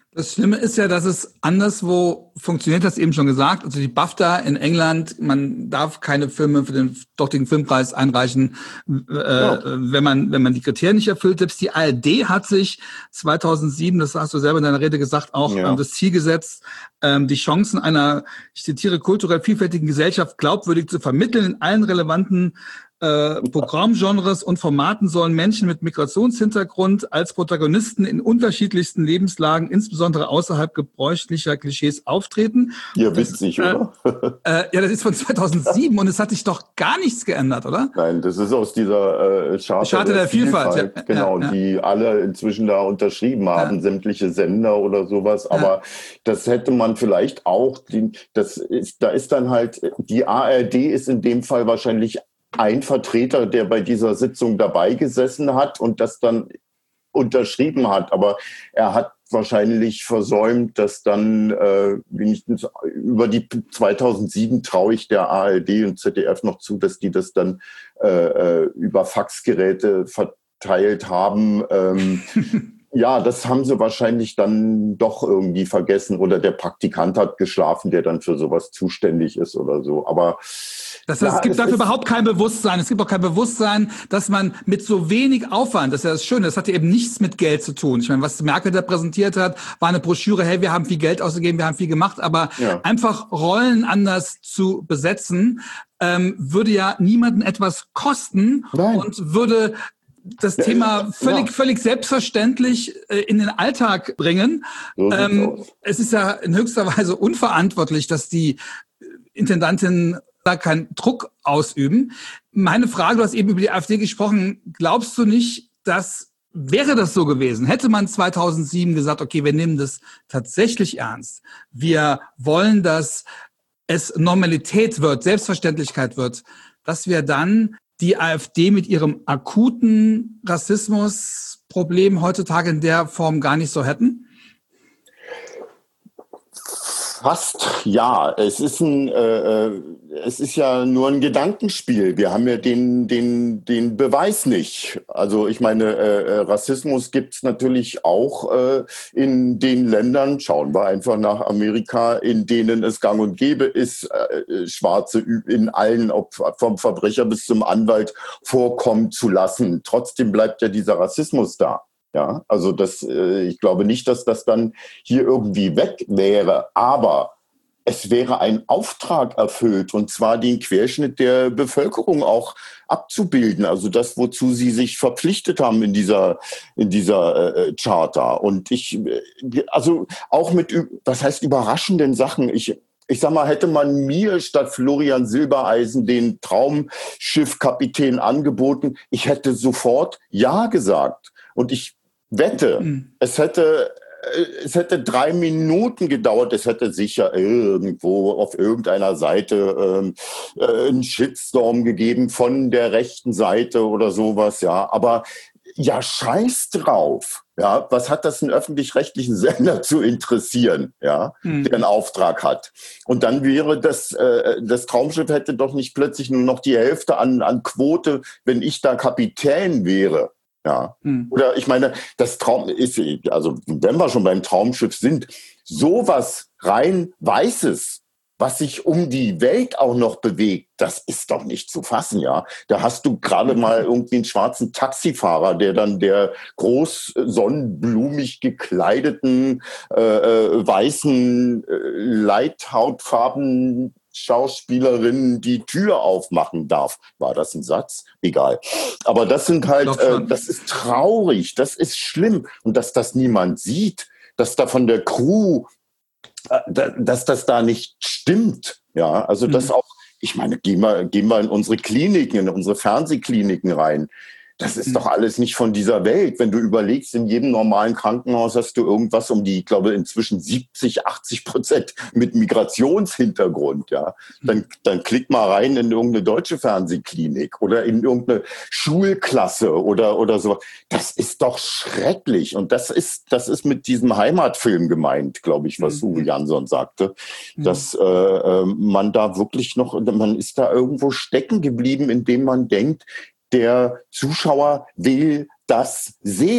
B: Das Schlimme ist ja, dass es anderswo funktioniert, hast du eben schon gesagt. Also die BAFTA in England, man darf keine Filme für den dortigen Filmpreis einreichen, äh, ja. wenn man wenn man die Kriterien nicht erfüllt. Selbst die A R D hat sich zweitausendsieben, das hast du selber in deiner Rede gesagt, auch ja. ähm, das Ziel gesetzt, ähm, die Chancen einer, ich zitiere, kulturell vielfältigen Gesellschaft glaubwürdig zu vermitteln. In allen relevanten Äh, Programmgenres und Formaten sollen Menschen mit Migrationshintergrund als Protagonisten in unterschiedlichsten Lebenslagen, insbesondere außerhalb gebräuchlicher Klischees, auftreten.
A: Ja, witzig, äh, oder?
B: äh, ja, das ist von zweitausendsieben und es hat sich doch gar nichts geändert, oder?
A: Nein, das ist aus dieser äh, Charta,
B: Charta der, der Vielfalt,
A: Vielfalt
B: ja,
A: genau,
B: ja, ja.
A: die alle inzwischen da unterschrieben haben, ja. sämtliche Sender oder sowas. Aber ja. das hätte man vielleicht auch, die, das ist, da ist dann halt, die A R D ist in dem Fall wahrscheinlich ein Vertreter, der bei dieser Sitzung dabei gesessen hat und das dann unterschrieben hat. Aber er hat wahrscheinlich versäumt, dass dann äh, wenigstens über die zweitausendsieben traue ich der A R D und Z D F noch zu, dass die das dann äh, über Faxgeräte verteilt haben. Ähm, ja, das haben sie wahrscheinlich dann doch irgendwie vergessen oder der Praktikant hat geschlafen, der dann für sowas zuständig ist oder so. Aber
B: Das heißt, ja, es gibt dafür überhaupt kein Bewusstsein. Es gibt auch kein Bewusstsein, dass man mit so wenig Aufwand, das ist ja das Schöne, das hatte eben nichts mit Geld zu tun. Ich meine, was Merkel da präsentiert hat, war eine Broschüre, hey, wir haben viel Geld ausgegeben, wir haben viel gemacht, aber ja. einfach Rollen anders zu besetzen, ähm, würde ja niemanden etwas kosten Nein. und würde das ja, Thema völlig, ja. völlig selbstverständlich äh, in den Alltag bringen. So ähm, es ist ja in höchster Weise unverantwortlich, dass die Intendantin da keinen Druck ausüben. Meine Frage, du hast eben über die AfD gesprochen, glaubst du nicht, dass, wäre das so gewesen, hätte man zweitausendsieben gesagt, okay, wir nehmen das tatsächlich ernst, wir wollen, dass es Normalität wird, Selbstverständlichkeit wird, dass wir dann die AfD mit ihrem akuten Rassismusproblem heutzutage in der Form gar nicht so hätten?
A: Fast, ja. Es ist ein, äh, es ist ja nur ein Gedankenspiel. Wir haben ja den, den, den Beweis nicht. Also ich meine, äh, Rassismus gibt's natürlich auch äh, in den Ländern. Schauen wir einfach nach Amerika, in denen es gang und gäbe ist, äh, Schwarze in allen, ob vom Verbrecher bis zum Anwalt, vorkommen zu lassen. Trotzdem bleibt ja dieser Rassismus da. Ja, also das, äh, ich glaube nicht, dass das dann hier irgendwie weg wäre, aber es wäre ein Auftrag erfüllt, und zwar den Querschnitt der Bevölkerung auch abzubilden, also das, wozu sie sich verpflichtet haben in dieser in dieser äh, Charta. Und ich, also auch mit, was heißt überraschenden Sachen, ich Ich sag mal, hätte man mir statt Florian Silbereisen den Traumschiffkapitän angeboten, ich hätte sofort Ja gesagt. Und ich wette, mhm. es hätte, es hätte drei Minuten gedauert. Es hätte sicher irgendwo auf irgendeiner Seite ähm, äh, einen Shitstorm gegeben von der rechten Seite oder sowas, ja. Aber ja, scheiß drauf. Ja, was hat das einen öffentlich-rechtlichen Sender zu interessieren, ja, mhm. der einen Auftrag hat? Und dann wäre das, äh, das Traumschiff hätte doch nicht plötzlich nur noch die Hälfte an, an Quote, wenn ich da Kapitän wäre. Ja, hm. Oder ich meine, das Traum ist, also wenn wir schon beim Traumschiff sind, sowas rein Weißes, was sich um die Welt auch noch bewegt, das ist doch nicht zu fassen, ja. Da hast du gerade mal irgendwie einen schwarzen Taxifahrer, der dann der groß sonnenblumig gekleideten, äh, äh, weißen, äh, Leithautfarben Schauspielerin die Tür aufmachen darf. War das ein Satz? Egal. Aber das sind halt, äh, das ist traurig, das ist schlimm. Und dass das niemand sieht, dass da von der Crew, äh, dass das da nicht stimmt. Ja, also mhm. das auch, ich meine, gehen wir, gehen wir in unsere Kliniken, in unsere Fernsehkliniken rein. Das ist doch alles nicht von dieser Welt. Wenn du überlegst, in jedem normalen Krankenhaus hast du irgendwas um die, ich glaube, inzwischen siebzig, achtzig Prozent mit Migrationshintergrund, ja. Dann, dann klick mal rein in irgendeine deutsche Fernsehklinik oder in irgendeine Schulklasse oder, oder so. Das ist doch schrecklich. Und das ist, das ist mit diesem Heimatfilm gemeint, glaube ich, was Uwe Jansson sagte, dass, äh, man da wirklich noch, man ist da irgendwo stecken geblieben, indem man denkt, der Zuschauer will das sehen.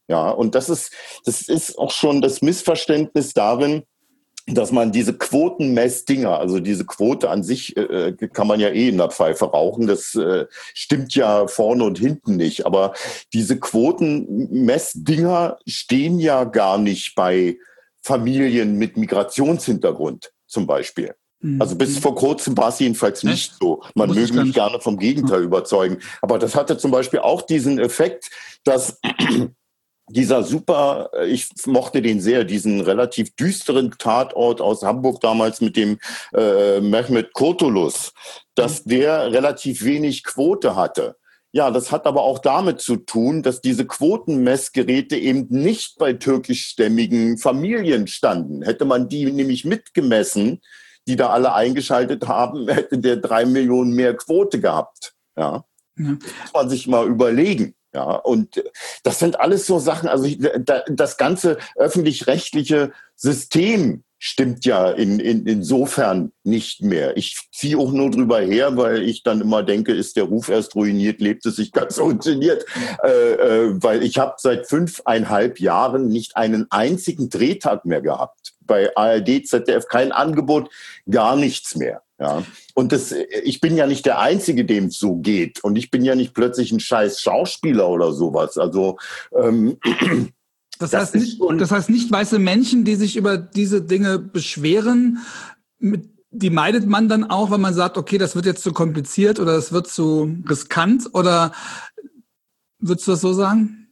A: Ja, und das ist, das ist auch schon das Missverständnis darin, dass man diese Quotenmessdinger, also diese Quote an sich äh, kann man ja eh in der Pfeife rauchen, das äh, stimmt ja vorne und hinten nicht, aber diese Quotenmessdinger stehen ja gar nicht bei Familien mit Migrationshintergrund zum Beispiel. Mhm. Also bis vor kurzem war es jedenfalls nicht so. Man möge mich gerne vom Gegenteil überzeugen. Aber das hatte zum Beispiel auch diesen Effekt, dass dieser super, ich mochte den sehr, diesen relativ düsteren Tatort aus Hamburg damals mit dem äh, Mehmet Kurtulus, dass der relativ wenig Quote hatte. Ja, das hat aber auch damit zu tun, dass diese Quotenmessgeräte eben nicht bei türkischstämmigen Familien standen. Hätte man die nämlich mitgemessen, die da alle eingeschaltet haben, hätte der drei Millionen mehr Quote gehabt. Ja, ja. Das muss man sich mal überlegen. Ja, und das sind alles so Sachen, also das ganze öffentlich-rechtliche System stimmt ja in, in, insofern nicht mehr. Ich ziehe auch nur drüber her, weil ich dann immer denke, ist der Ruf erst ruiniert, lebt es sich ganz ungeniert. Äh, äh, weil ich habe seit fünfeinhalb Jahren nicht einen einzigen Drehtag mehr gehabt. Bei A R D, Z D F kein Angebot, gar nichts mehr. Ja, und das, ich bin ja nicht der Einzige, dem es so geht. Und ich bin ja nicht plötzlich ein scheiß Schauspieler oder sowas. Also ähm,
B: das, das heißt nicht, das heißt nicht weiße Menschen, die sich über diese Dinge beschweren, mit, die meidet man dann auch, wenn man sagt, okay, das wird jetzt zu kompliziert oder das wird zu riskant, oder würdest du das so sagen?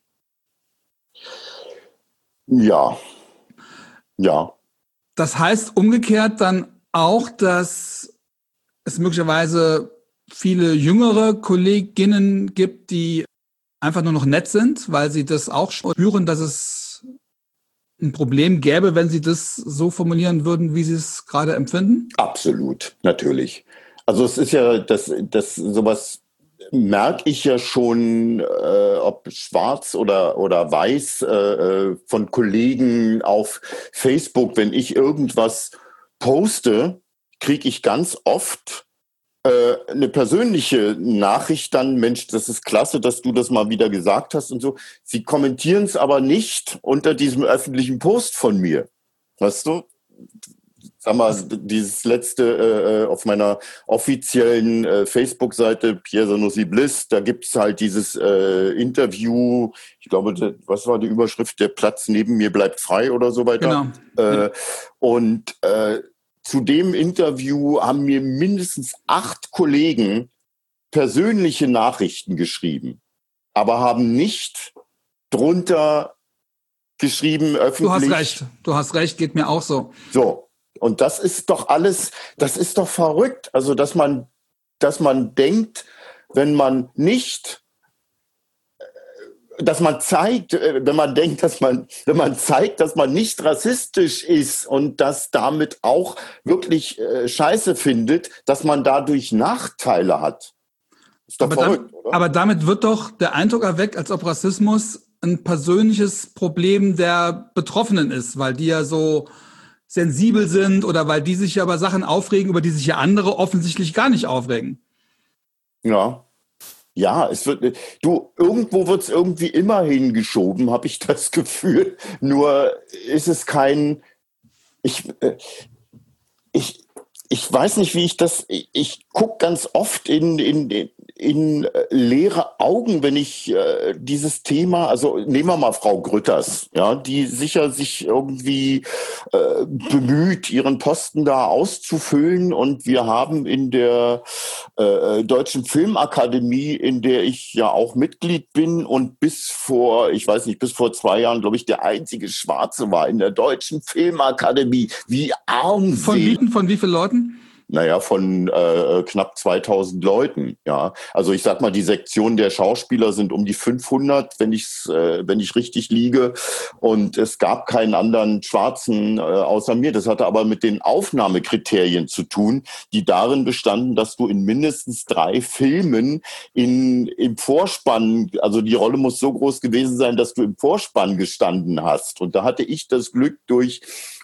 A: Ja, ja.
B: Das heißt umgekehrt dann auch, dass es möglicherweise viele jüngere Kolleginnen gibt, die einfach nur noch nett sind, weil sie das auch spüren, dass es ein Problem gäbe, wenn sie das so formulieren würden, wie sie es gerade empfinden?
A: Absolut, natürlich. Also es ist ja, das, das sowas merke ich ja schon, äh, ob schwarz oder, oder weiß, äh, von Kollegen auf Facebook, wenn ich irgendwas poste, kriege ich ganz oft äh, eine persönliche Nachricht dann, Mensch, das ist klasse, dass du das mal wieder gesagt hast und so. Sie kommentieren es aber nicht unter diesem öffentlichen Post von mir. Weißt du? Sag mal, dieses letzte äh, auf meiner offiziellen äh, Facebook-Seite, Pierre Sanusi Bliss, da gibt's halt dieses äh, Interview, ich glaube, der, was war die Überschrift, der Platz neben mir bleibt frei oder so weiter. Genau. Äh, und äh, zu dem Interview haben mir mindestens acht Kollegen persönliche Nachrichten geschrieben, aber haben nicht drunter geschrieben öffentlich.
B: Du hast recht, du hast recht, geht mir auch so.
A: So, und das ist doch alles, das ist doch verrückt. Also, dass man, dass man denkt, wenn man nicht, dass man zeigt, wenn man denkt, dass man, wenn man zeigt, dass man nicht rassistisch ist und das damit auch wirklich äh, Scheiße findet, dass man dadurch Nachteile hat. Ist doch
B: aber,
A: verrückt,
B: damit,
A: oder?
B: aber damit wird doch der Eindruck erweckt, als ob Rassismus ein persönliches Problem der Betroffenen ist, weil die ja so sensibel sind oder weil die sich ja über Sachen aufregen, über die sich ja andere offensichtlich gar nicht aufregen.
A: Ja. Ja, es wird, du, irgendwo wird es irgendwie immer hingeschoben, habe ich das Gefühl. Nur ist es kein, ich, ich, ich weiß nicht, wie ich das, ich, ich gucke ganz oft in, in, in, in leere Augen, wenn ich äh, dieses Thema, also nehmen wir mal Frau Grütters, ja, die sicher sich irgendwie äh, bemüht, ihren Posten da auszufüllen, und wir haben in der äh, Deutschen Filmakademie, in der ich ja auch Mitglied bin und bis vor, ich weiß nicht, bis vor zwei Jahren, glaube ich, der einzige Schwarze war in der Deutschen Filmakademie. Wie arm
B: von wie, von wie vielen Leuten?
A: Naja, von äh, knapp zweitausend Leuten, ja. Also ich sag mal, die Sektion der Schauspieler sind um die fünfhundert, wenn ich's, äh, wenn ich richtig liege. Und es gab keinen anderen Schwarzen äh, außer mir. Das hatte aber mit den Aufnahmekriterien zu tun, die darin bestanden, dass du in mindestens drei Filmen in, im Vorspann, also die Rolle muss so groß gewesen sein, dass du im Vorspann gestanden hast. Und da hatte ich das Glück, durch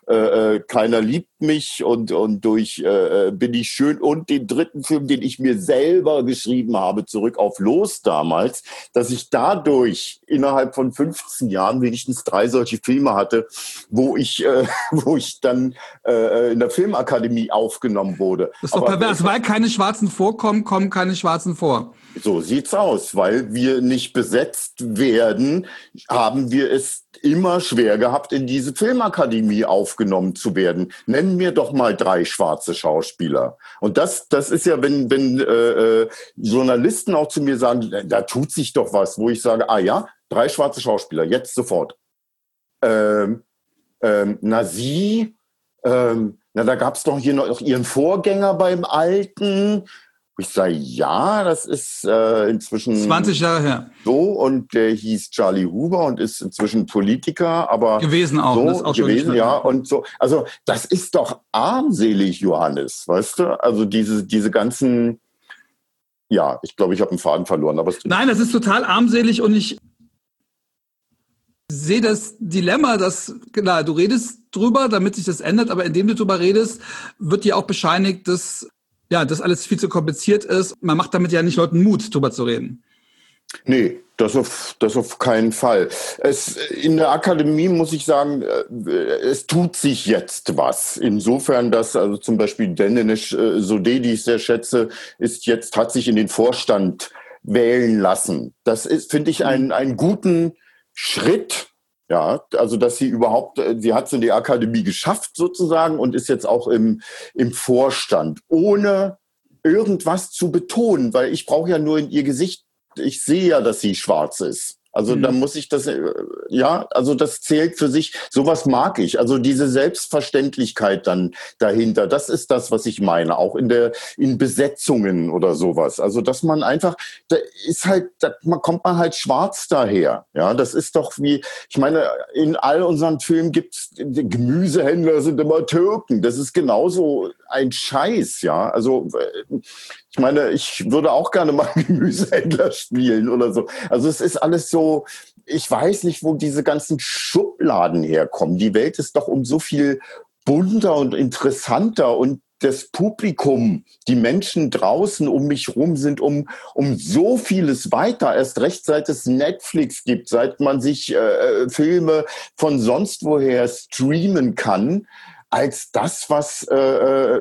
A: äh, Keiner liebt mich und, und durch äh, Bin ich schön und den dritten Film, den ich mir selber geschrieben habe, Zurück auf Los damals, dass ich dadurch innerhalb von fünfzehn Jahren wenigstens drei solche Filme hatte, wo ich, äh, wo ich dann äh, in der Filmakademie aufgenommen wurde.
B: Das ist doch
A: Aber
B: pervers, weil keine Schwarzen vorkommen, kommen keine Schwarzen vor.
A: So sieht's aus, weil wir nicht besetzt werden, haben wir es immer schwer gehabt, in diese Filmakademie aufgenommen zu werden. Nennen mir doch mal drei schwarze Schauspieler. Und das, das ist ja, wenn, wenn äh, Journalisten auch zu mir sagen, da tut sich doch was, wo ich sage, ah ja, drei schwarze Schauspieler, jetzt sofort. Ähm, ähm, na sie, ähm, na da gab's doch hier noch ihren Vorgänger beim Alten. Ich sage, ja, das ist äh, inzwischen
B: zwanzig Jahre her.
A: So, und der hieß Charlie Huber und ist inzwischen Politiker, aber
B: gewesen auch,
A: so
B: das ist auch schon
A: gewesen, ja, und so. Also das ist doch armselig, Johannes, weißt du? Also diese diese ganzen, ja, ich glaube, ich habe einen Faden verloren, aber es
B: Nein, das ist total armselig und ich sehe das Dilemma, dass, klar, du redest drüber, damit sich das ändert, aber indem du drüber redest, wird dir auch bescheinigt, dass ja, das alles viel zu kompliziert ist. Man macht damit ja nicht Leuten Mut, drüber zu reden.
A: Nee, das auf, das auf keinen Fall. Es, in der Akademie muss ich sagen, es tut sich jetzt was. Insofern, dass also zum Beispiel Deneniz Sodeh, die ich sehr schätze, ist jetzt, hat sich in den Vorstand wählen lassen. Das ist, finde ich, einen, einen guten Schritt. Ja, also dass sie überhaupt, sie hat es in die Akademie geschafft sozusagen und ist jetzt auch im, im Vorstand, ohne irgendwas zu betonen, weil ich brauche ja nur in ihr Gesicht, ich sehe ja, dass sie schwarz ist. Also mhm. da muss ich das, ja, also das zählt für sich, sowas mag ich. Also diese Selbstverständlichkeit dann dahinter, das ist das, was ich meine, auch in der, in Besetzungen oder sowas. Also dass man einfach, da ist halt, da kommt man halt schwarz daher. Ja, das ist doch wie, ich meine, in all unseren Filmen gibt's, Gemüsehändler sind immer Türken. Das ist genauso ein Scheiß, ja. Also ich meine, ich würde auch gerne mal Gemüsehändler spielen oder so. Also es ist alles so, ich weiß nicht, wo diese ganzen Schubladen herkommen. Die Welt ist doch um so viel bunter und interessanter und das Publikum, die Menschen draußen um mich rum sind um, um so vieles weiter. Erst recht, seit es Netflix gibt, seit man sich äh, Filme von sonst woher streamen kann, als das, was äh,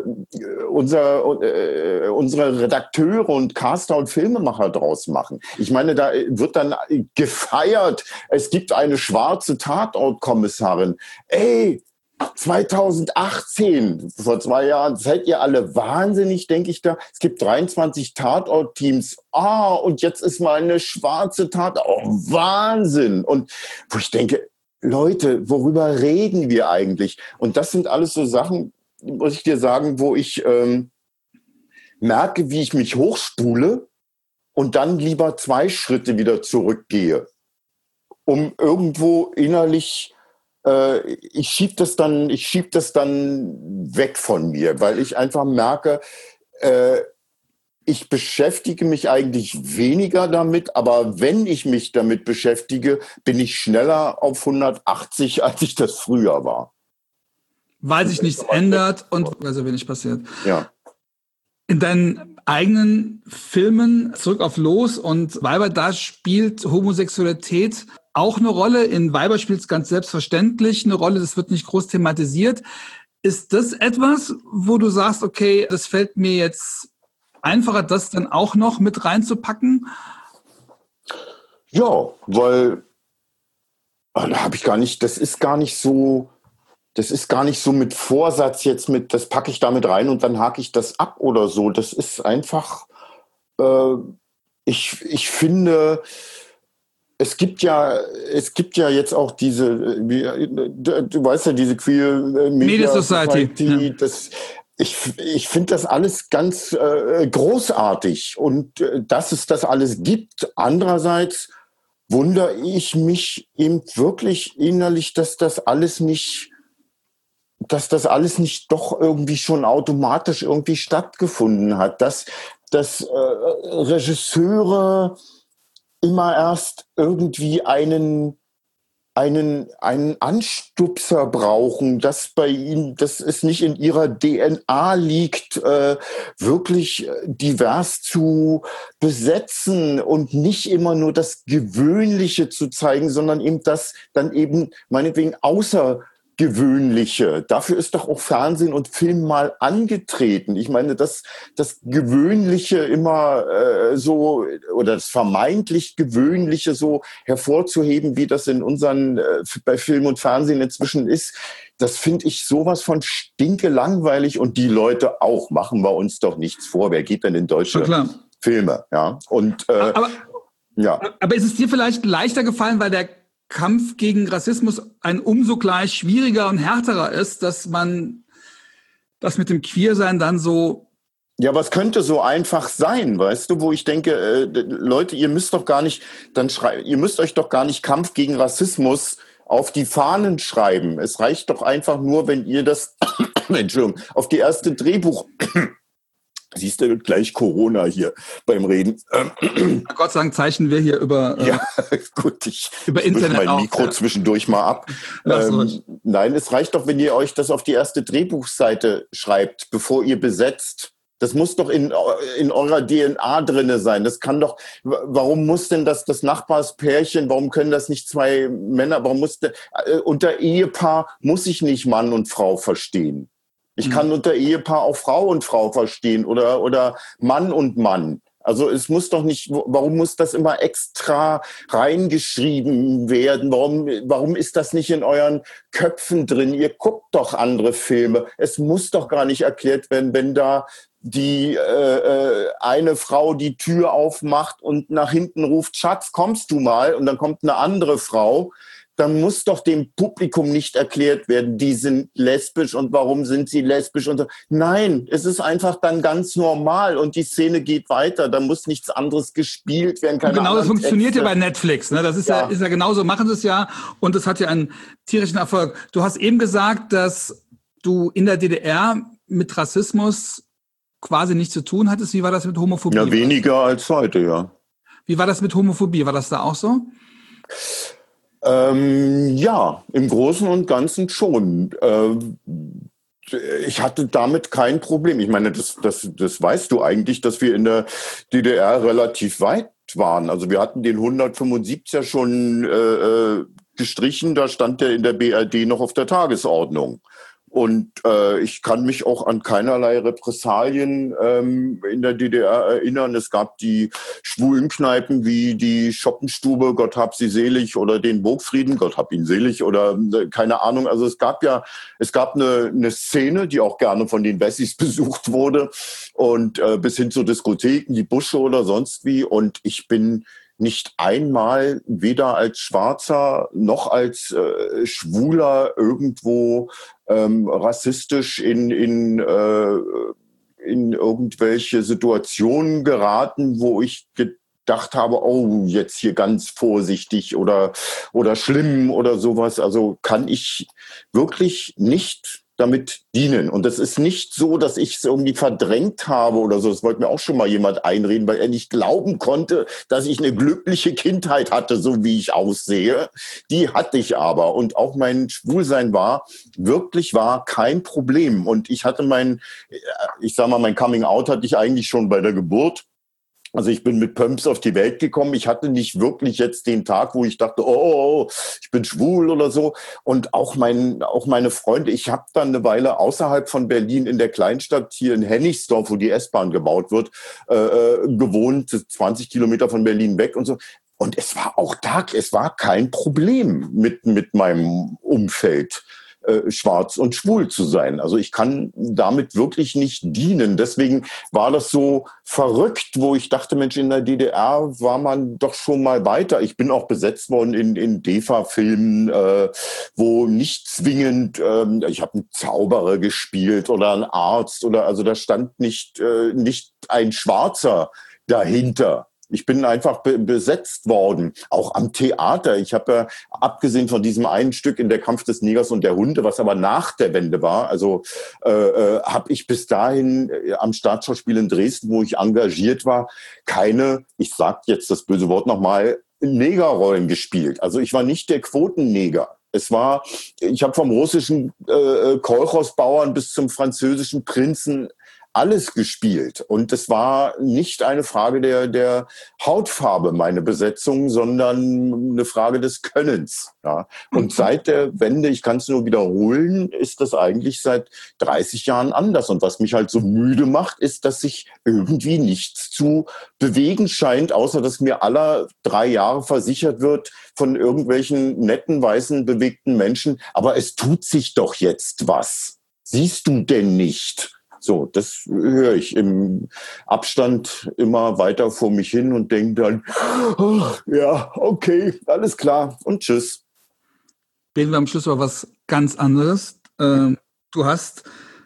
A: unser, äh, unsere Redakteure und Caster und Filmemacher draus machen. Ich meine, da wird dann gefeiert, es gibt eine schwarze Tatortkommissarin. Ey, zwanzig achtzehn, vor zwei Jahren, seid ihr alle wahnsinnig, denke ich da. Es gibt dreiundzwanzig Tatort-Teams. Ah, und jetzt ist mal eine schwarze Tatort. Oh, Wahnsinn. Und wo ich denke, Leute, worüber reden wir eigentlich? Und das sind alles so Sachen, muss ich dir sagen, wo ich ähm, merke, wie ich mich hochspule und dann lieber zwei Schritte wieder zurückgehe, um irgendwo innerlich, äh, ich schieb das dann, ich schieb das dann weg von mir, weil ich einfach merke, äh, ich beschäftige mich eigentlich weniger damit, aber wenn ich mich damit beschäftige, bin ich schneller auf hundertachtzig, als ich das früher war.
B: Weil sich nichts ändert und weil so wenig passiert.
A: Ja.
B: In deinen eigenen Filmen, Zurück auf Los und Weiber, da spielt Homosexualität auch eine Rolle. In Weiber spielt es ganz selbstverständlich eine Rolle, das wird nicht groß thematisiert. Ist das etwas, wo du sagst, okay, das fällt mir jetzt einfacher, das dann auch noch mit reinzupacken?
A: Ja, weil da habe ich gar nicht, das ist gar nicht so, das ist gar nicht so mit Vorsatz jetzt mit, das packe ich da mit rein und dann hake ich das ab oder so. Das ist einfach, äh, ich, ich finde, es gibt ja, es gibt ja jetzt auch diese, wie, du, du weißt ja, diese Queer Media,
B: Media Society.
A: Society
B: Ja.
A: das, Ich, ich finde das alles ganz äh, großartig und äh, dass es das alles gibt. Andererseits wundere ich mich eben wirklich innerlich, dass das alles nicht, dass das alles nicht doch irgendwie schon automatisch irgendwie stattgefunden hat. Dass, dass äh, Regisseure immer erst irgendwie einen einen, einen Anstupser brauchen, dass bei ihnen, dass es nicht in ihrer D N A liegt, äh, wirklich divers zu besetzen und nicht immer nur das Gewöhnliche zu zeigen, sondern eben das dann eben meinetwegen außergewöhnliche. Dafür ist doch auch Fernsehen und Film mal angetreten. Ich meine, das, das Gewöhnliche immer äh, so oder das vermeintlich Gewöhnliche so hervorzuheben, wie das in unseren äh, bei Film und Fernsehen inzwischen ist, das finde ich sowas von stinkelangweilig und die Leute auch. Machen wir uns doch nichts vor. Wer geht denn in deutsche Filme? Ja, und äh,
B: aber,
A: ja.
B: aber ist es dir vielleicht leichter gefallen, weil der Kampf gegen Rassismus ein umso gleich schwieriger und härterer ist, dass man das mit dem Queersein dann so...
A: Ja, aber es könnte so einfach sein, weißt du, wo ich denke, äh, Leute, ihr müsst doch gar nicht, dann schrei- ihr müsst euch doch gar nicht Kampf gegen Rassismus auf die Fahnen schreiben. Es reicht doch einfach nur, wenn ihr das, Entschuldigung, auf die erste Drehbuch... Siehst du, gleich Corona hier beim Reden.
B: Ähm. Gott sei Dank zeichnen wir hier über, äh,
A: ja, gut, ich
B: über Internet
A: mein
B: auch,
A: Mikro
B: ja.
A: zwischendurch mal ab. Ähm, nein, es reicht doch, wenn ihr euch das auf die erste Drehbuchseite schreibt, bevor ihr besetzt. Das muss doch in, in eurer D N A drinne sein. Das kann doch, warum muss denn das, das Nachbarspärchen, warum können das nicht zwei Männer, warum muss der, äh, unter Ehepaar muss ich nicht Mann und Frau verstehen. Ich kann mhm. unter Ehepaar auch Frau und Frau verstehen oder, oder Mann und Mann. Also es muss doch nicht, warum muss das immer extra reingeschrieben werden? Warum, warum ist das nicht in euren Köpfen drin? Ihr guckt doch andere Filme. Es muss doch gar nicht erklärt werden, wenn da die äh, eine Frau die Tür aufmacht und nach hinten ruft, Schatz, kommst du mal? Und dann kommt eine andere Frau. Dann muss doch dem Publikum nicht erklärt werden, die sind lesbisch und warum sind sie lesbisch und so. Nein, es ist einfach dann ganz normal und die Szene geht weiter. Da muss nichts anderes gespielt werden. Keine
B: genau, das funktioniert
A: Texte.
B: ja bei Netflix. Ne? Das ist ja. ja, ist ja genauso, machen sie es ja und das hat ja einen tierischen Erfolg. Du hast eben gesagt, dass du in der D D R mit Rassismus quasi nichts zu tun hattest. Wie war das mit Homophobie?
A: Ja, weniger als heute, ja.
B: Wie war das mit Homophobie? War das da auch so?
A: Ähm, ja, im Großen und Ganzen schon. Ähm, ich hatte damit kein Problem. Ich meine, das, das, das weißt du eigentlich, dass wir in der D D R relativ weit waren. Also wir hatten den hundertfünfundsiebziger schon äh, gestrichen, da stand der in der B R D noch auf der Tagesordnung. Und äh, ich kann mich auch an keinerlei Repressalien ähm, in der D D R erinnern. Es gab die Schwulenkneipen wie die Schoppenstube, Gott hab sie selig, oder den Burgfrieden, Gott hab ihn selig, oder äh, keine Ahnung. Also es gab ja, es gab eine, eine Szene, die auch gerne von den Wessis besucht wurde, und äh, bis hin zu Diskotheken, die Busche oder sonst wie. Und ich bin nicht einmal weder als Schwarzer noch als äh, Schwuler irgendwo ähm, rassistisch in, in, äh, in irgendwelche Situationen geraten, wo ich gedacht habe, oh, jetzt hier ganz vorsichtig oder, oder schlimm oder sowas. Also kann ich wirklich nicht damit dienen. Und das ist nicht so, dass ich es irgendwie verdrängt habe oder so. Das wollte mir auch schon mal jemand einreden, weil er nicht glauben konnte, dass ich eine glückliche Kindheit hatte, so wie ich aussehe. Die hatte ich aber. Und auch mein Schwulsein war, wirklich war kein Problem. Und ich hatte mein, ich sag mal, mein Coming Out hatte ich eigentlich schon bei der Geburt. Also ich bin mit Pumps auf die Welt gekommen. Ich hatte nicht wirklich jetzt den Tag, wo ich dachte, oh, ich bin schwul oder so. Und auch mein, auch meine Freunde, ich habe dann eine Weile außerhalb von Berlin in der Kleinstadt hier in Hennigsdorf, wo die S-Bahn gebaut wird, äh, gewohnt, zwanzig Kilometer von Berlin weg und so. Und es war auch da, es war kein Problem mit, mit meinem Umfeld, Äh, schwarz und schwul zu sein. Also ich kann damit wirklich nicht dienen. Deswegen war das so verrückt, wo ich dachte, Mensch, in der D D R war man doch schon mal weiter. Ich bin auch besetzt worden in, in D E F A-Filmen, äh, wo nicht zwingend, äh, ich habe einen Zauberer gespielt oder einen Arzt, oder also da stand nicht, äh, nicht ein Schwarzer dahinter. Ich bin einfach be- besetzt worden, auch am Theater. Ich habe ja, abgesehen von diesem einen Stück in Der Kampf des Negers und der Hunde, was aber nach der Wende war, also äh, äh, habe ich bis dahin äh, am Staatsschauspiel in Dresden, wo ich engagiert war, keine, ich sag jetzt das böse Wort nochmal, Negerrollen gespielt. Also ich war nicht der Quotenneger. Es war, ich habe vom russischen äh, Kolchosbauern bis zum französischen Prinzen alles gespielt. Und es war nicht eine Frage der, der Hautfarbe, meine Besetzung, sondern eine Frage des Könnens. Ja. Und seit der Wende, ich kann es nur wiederholen, ist das eigentlich seit dreißig Jahren anders. Und was mich halt so müde macht, ist, dass sich irgendwie nichts zu bewegen scheint, außer dass mir alle drei Jahre versichert wird von irgendwelchen netten, weißen, bewegten Menschen. Aber es tut sich doch jetzt was. Siehst du denn nicht? So, das höre ich im Abstand immer weiter vor mich hin und denke dann, oh, ja, okay, alles klar und tschüss.
B: Reden wir am Schluss über was ganz anderes. Ähm, du hast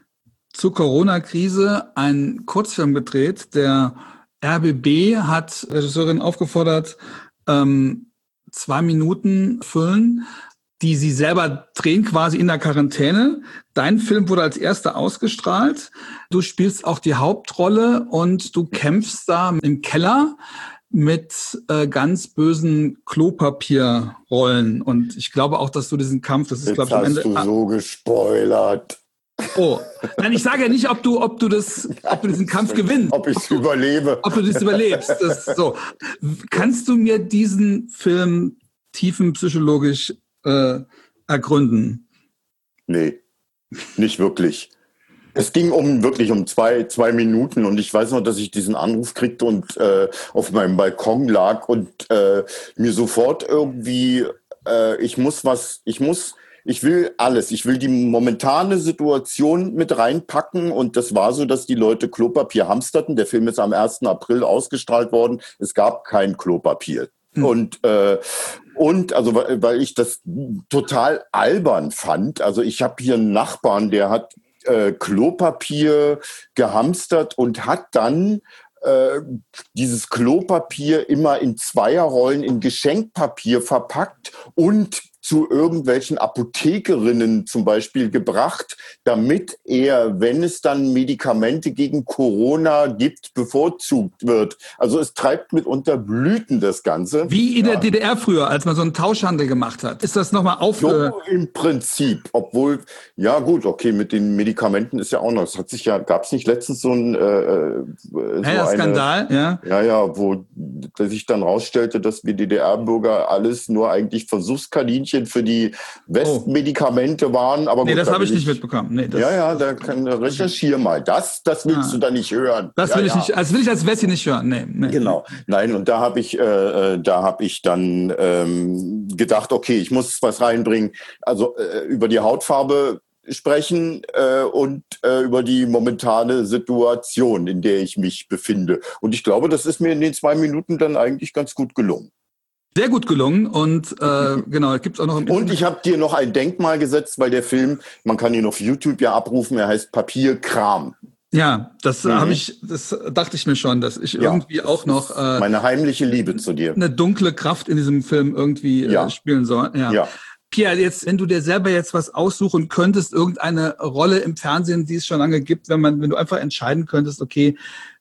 B: zur Corona-Krise einen Kurzfilm gedreht. Der R B B hat Regisseurin aufgefordert, ähm, zwei Minuten füllen, die sie selber drehen, quasi in der Quarantäne. Dein Film wurde als erster ausgestrahlt. Du spielst auch die Hauptrolle und du kämpfst da im Keller mit äh, ganz bösen Klopapierrollen. Und ich glaube auch, dass du diesen Kampf, das ist, glaube ich, am Ende...
A: Jetzt hast du so gespoilert.
B: Oh, nein, ich sage ja nicht, ob du, ob du das, ob du diesen Kampf gewinnst.
A: Ob ich es überlebe.
B: Ob du das überlebst. Das, so. Kannst du mir diesen Film tiefenpsychologisch Äh, ergründen?
A: Nee, nicht wirklich. Es ging um wirklich um zwei, zwei Minuten und ich weiß noch, dass ich diesen Anruf kriegte und äh, auf meinem Balkon lag und äh, mir sofort irgendwie, äh, ich muss was, ich muss, ich will alles. Ich will die momentane Situation mit reinpacken und das war so, dass die Leute Klopapier hamsterten. Der Film ist am ersten April ausgestrahlt worden. Es gab kein Klopapier. Und äh, und also weil, weil ich das total albern fand. Also ich habe hier einen Nachbarn, der hat äh, Klopapier gehamstert und hat dann äh, dieses Klopapier immer in Zweierrollen in Geschenkpapier verpackt und zu irgendwelchen Apothekerinnen zum Beispiel gebracht, damit er, wenn es dann Medikamente gegen Corona gibt, bevorzugt wird. Also es treibt mitunter Blüten, das Ganze.
B: Wie in
A: ja.
B: der D D R früher, als man so einen Tauschhandel gemacht hat. Ist das nochmal auf...
A: So im Prinzip, obwohl, ja gut, okay, mit den Medikamenten ist ja auch noch, es hat sich ja, gab es nicht letztens so ein äh, so
B: ja,
A: eine,
B: Skandal, ja.
A: Ja, ja, wo sich dann rausstellte, dass wir D D R-Bürger alles nur eigentlich Versuchskaninchen für die Westmedikamente waren. Aber
B: nee,
A: gut,
B: das
A: da
B: habe ich
A: will
B: nicht mitbekommen. Nee, das
A: ja, ja, da kann recherchier mal. Das, das willst
B: Ah.
A: du da nicht hören.
B: Das
A: ja,
B: will ich
A: ja.
B: nicht, das will ich als Wessi nicht hören. Nee, nee.
A: Genau. Nein, und da habe ich, äh, da habe ich dann ähm, gedacht, okay, ich muss was reinbringen. Also äh, über die Hautfarbe sprechen äh, und äh, über die momentane Situation, in der ich mich befinde. Und ich glaube, das ist mir in den zwei Minuten dann eigentlich ganz gut gelungen.
B: Sehr gut gelungen und äh, genau, gibt es auch noch im
A: Und ich habe dir noch ein Denkmal gesetzt, weil der Film, man kann ihn auf YouTube ja abrufen, er heißt Papierkram.
B: Ja, das
A: Mhm.
B: habe ich, das dachte ich mir schon, dass ich
A: Ja,
B: irgendwie auch noch äh,
A: meine heimliche Liebe zu dir.
B: eine dunkle Kraft in diesem Film irgendwie
A: Ja.
B: äh, spielen soll. Ja.
A: Ja.
B: Pia, jetzt, wenn du dir selber jetzt was aussuchen könntest, irgendeine Rolle im Fernsehen, die es schon lange gibt, wenn man, wenn du einfach entscheiden könntest, okay,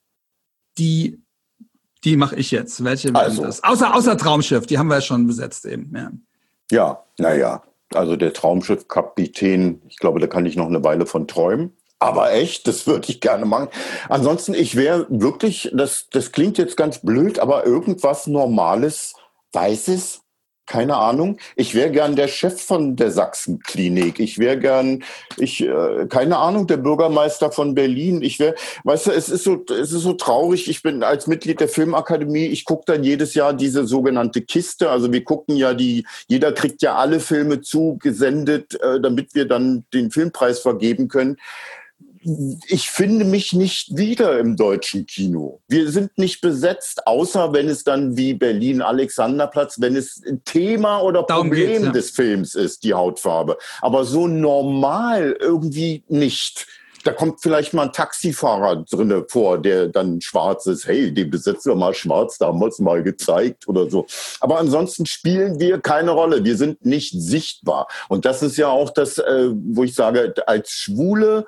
B: die Die mache ich jetzt. Welche wären
A: Also.
B: das? Außer, außer Traumschiff, die haben wir ja schon besetzt eben. Ja,
A: Ja, naja, also der Traumschiffkapitän, ich glaube, da kann ich noch eine Weile von träumen. Aber echt, das würde ich gerne machen. Ansonsten, ich wäre wirklich, das, das klingt jetzt ganz blöd, aber irgendwas Normales, Weißes, keine Ahnung. Ich wäre gern der Chef von der Sachsenklinik. Ich wäre gern, ich, äh, keine Ahnung, der Bürgermeister von Berlin. Ich wäre, weißt du, es ist so, es ist so traurig. Ich bin als Mitglied der Filmakademie. Ich gucke dann jedes Jahr diese sogenannte Kiste. Also wir gucken ja die, jeder kriegt ja alle Filme zugesendet, äh, damit wir dann den Filmpreis vergeben können. Ich finde mich nicht wieder im deutschen Kino. Wir sind nicht besetzt, außer wenn es dann wie Berlin-Alexanderplatz, wenn es Thema oder
B: Darum
A: Problem
B: geht's, ja.
A: des Films ist, die Hautfarbe. Aber so normal irgendwie nicht. Da kommt vielleicht mal ein Taxifahrer drinne vor, der dann schwarz ist. Hey, den besetzen wir mal schwarz, da haben wir es mal gezeigt oder so. Aber ansonsten spielen wir keine Rolle. Wir sind nicht sichtbar. Und das ist ja auch das, äh, wo ich sage, als Schwule,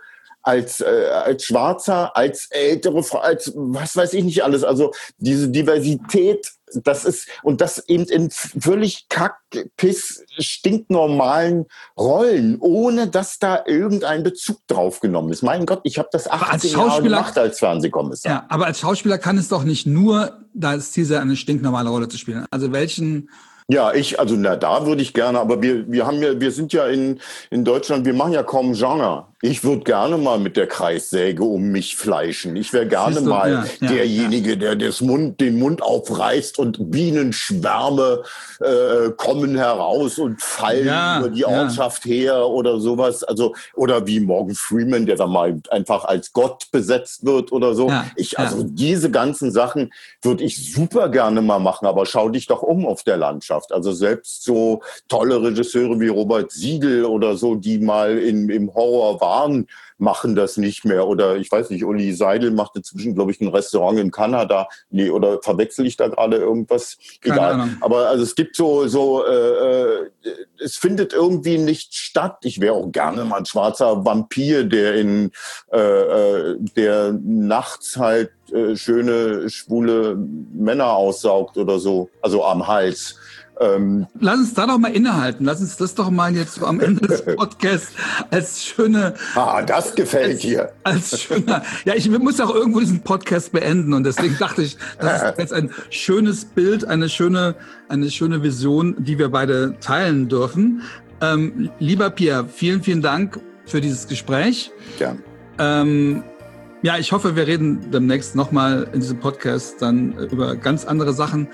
A: als, äh, als Schwarzer, als ältere Frau, als was weiß ich nicht alles. Also diese Diversität, das ist, und das eben in völlig kack, piss, stinknormalen Rollen, ohne dass da irgendein Bezug drauf genommen ist. Mein Gott, ich habe das achtzehn Jahre gemacht als Fernsehkommissar.
B: Ja, aber als Schauspieler kann es doch nicht nur das Ziel sein, eine stinknormale Rolle zu spielen. Also welchen...
A: Ja, ich, also na, da würde ich gerne, aber wir, wir haben ja, wir sind ja in, in Deutschland, wir machen ja kaum Genre. Ich würde gerne mal mit der Kreissäge um mich fleischen. Ich wäre gerne du, mal ja, ja, derjenige, ja. der das Mund, den Mund aufreißt und Bienenschwärme äh, kommen heraus und fallen ja, über die ja. Ortschaft her oder sowas. Also, oder wie Morgan Freeman, der da mal einfach als Gott besetzt wird oder so. Ja, ich, also ja. diese ganzen Sachen würde ich super gerne mal machen, aber schau dich doch um auf der Landschaft. Also selbst so tolle Regisseure wie Robert Siegel oder so, die mal in, im Horror waren, machen das nicht mehr. Oder ich weiß nicht, Uli Seidel macht inzwischen, glaube ich, ein Restaurant in Kanada. Nee, oder verwechsel ich da gerade irgendwas? Egal. Aber also es gibt so, so äh, es findet irgendwie nicht statt. Ich wäre auch gerne mal ein schwarzer Vampir, der in äh, der nachts halt äh, schöne, schwule Männer aussaugt oder so. Also am Hals. Ähm,
B: Lass uns da doch mal innehalten. Lass uns das doch mal jetzt am Ende des Podcasts als schöne...
A: Ah, das gefällt
B: als,
A: dir.
B: Als schöner... Ja, ich muss auch irgendwo diesen Podcast beenden und deswegen dachte ich, das ist jetzt ein schönes Bild, eine schöne, eine schöne Vision, die wir beide teilen dürfen. Ähm, lieber Pierre, vielen, vielen Dank für dieses Gespräch.
A: Gern.
B: Ähm, ja, ich hoffe, wir reden demnächst nochmal in diesem Podcast dann über ganz andere Sachen.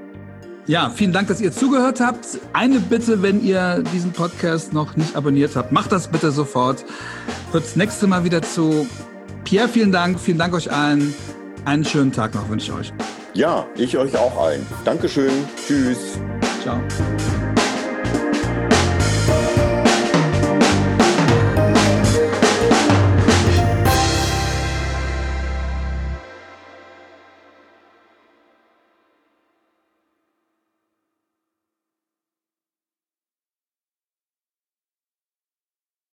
B: Ja, vielen Dank, dass ihr zugehört habt. Eine Bitte, wenn ihr diesen Podcast noch nicht abonniert habt, macht das bitte sofort. Hört das nächste Mal wieder zu. Pierre, vielen Dank. Vielen Dank euch allen. Einen schönen Tag noch wünsche ich euch.
A: Ja, ich euch auch allen. Dankeschön. Tschüss.
B: Ciao.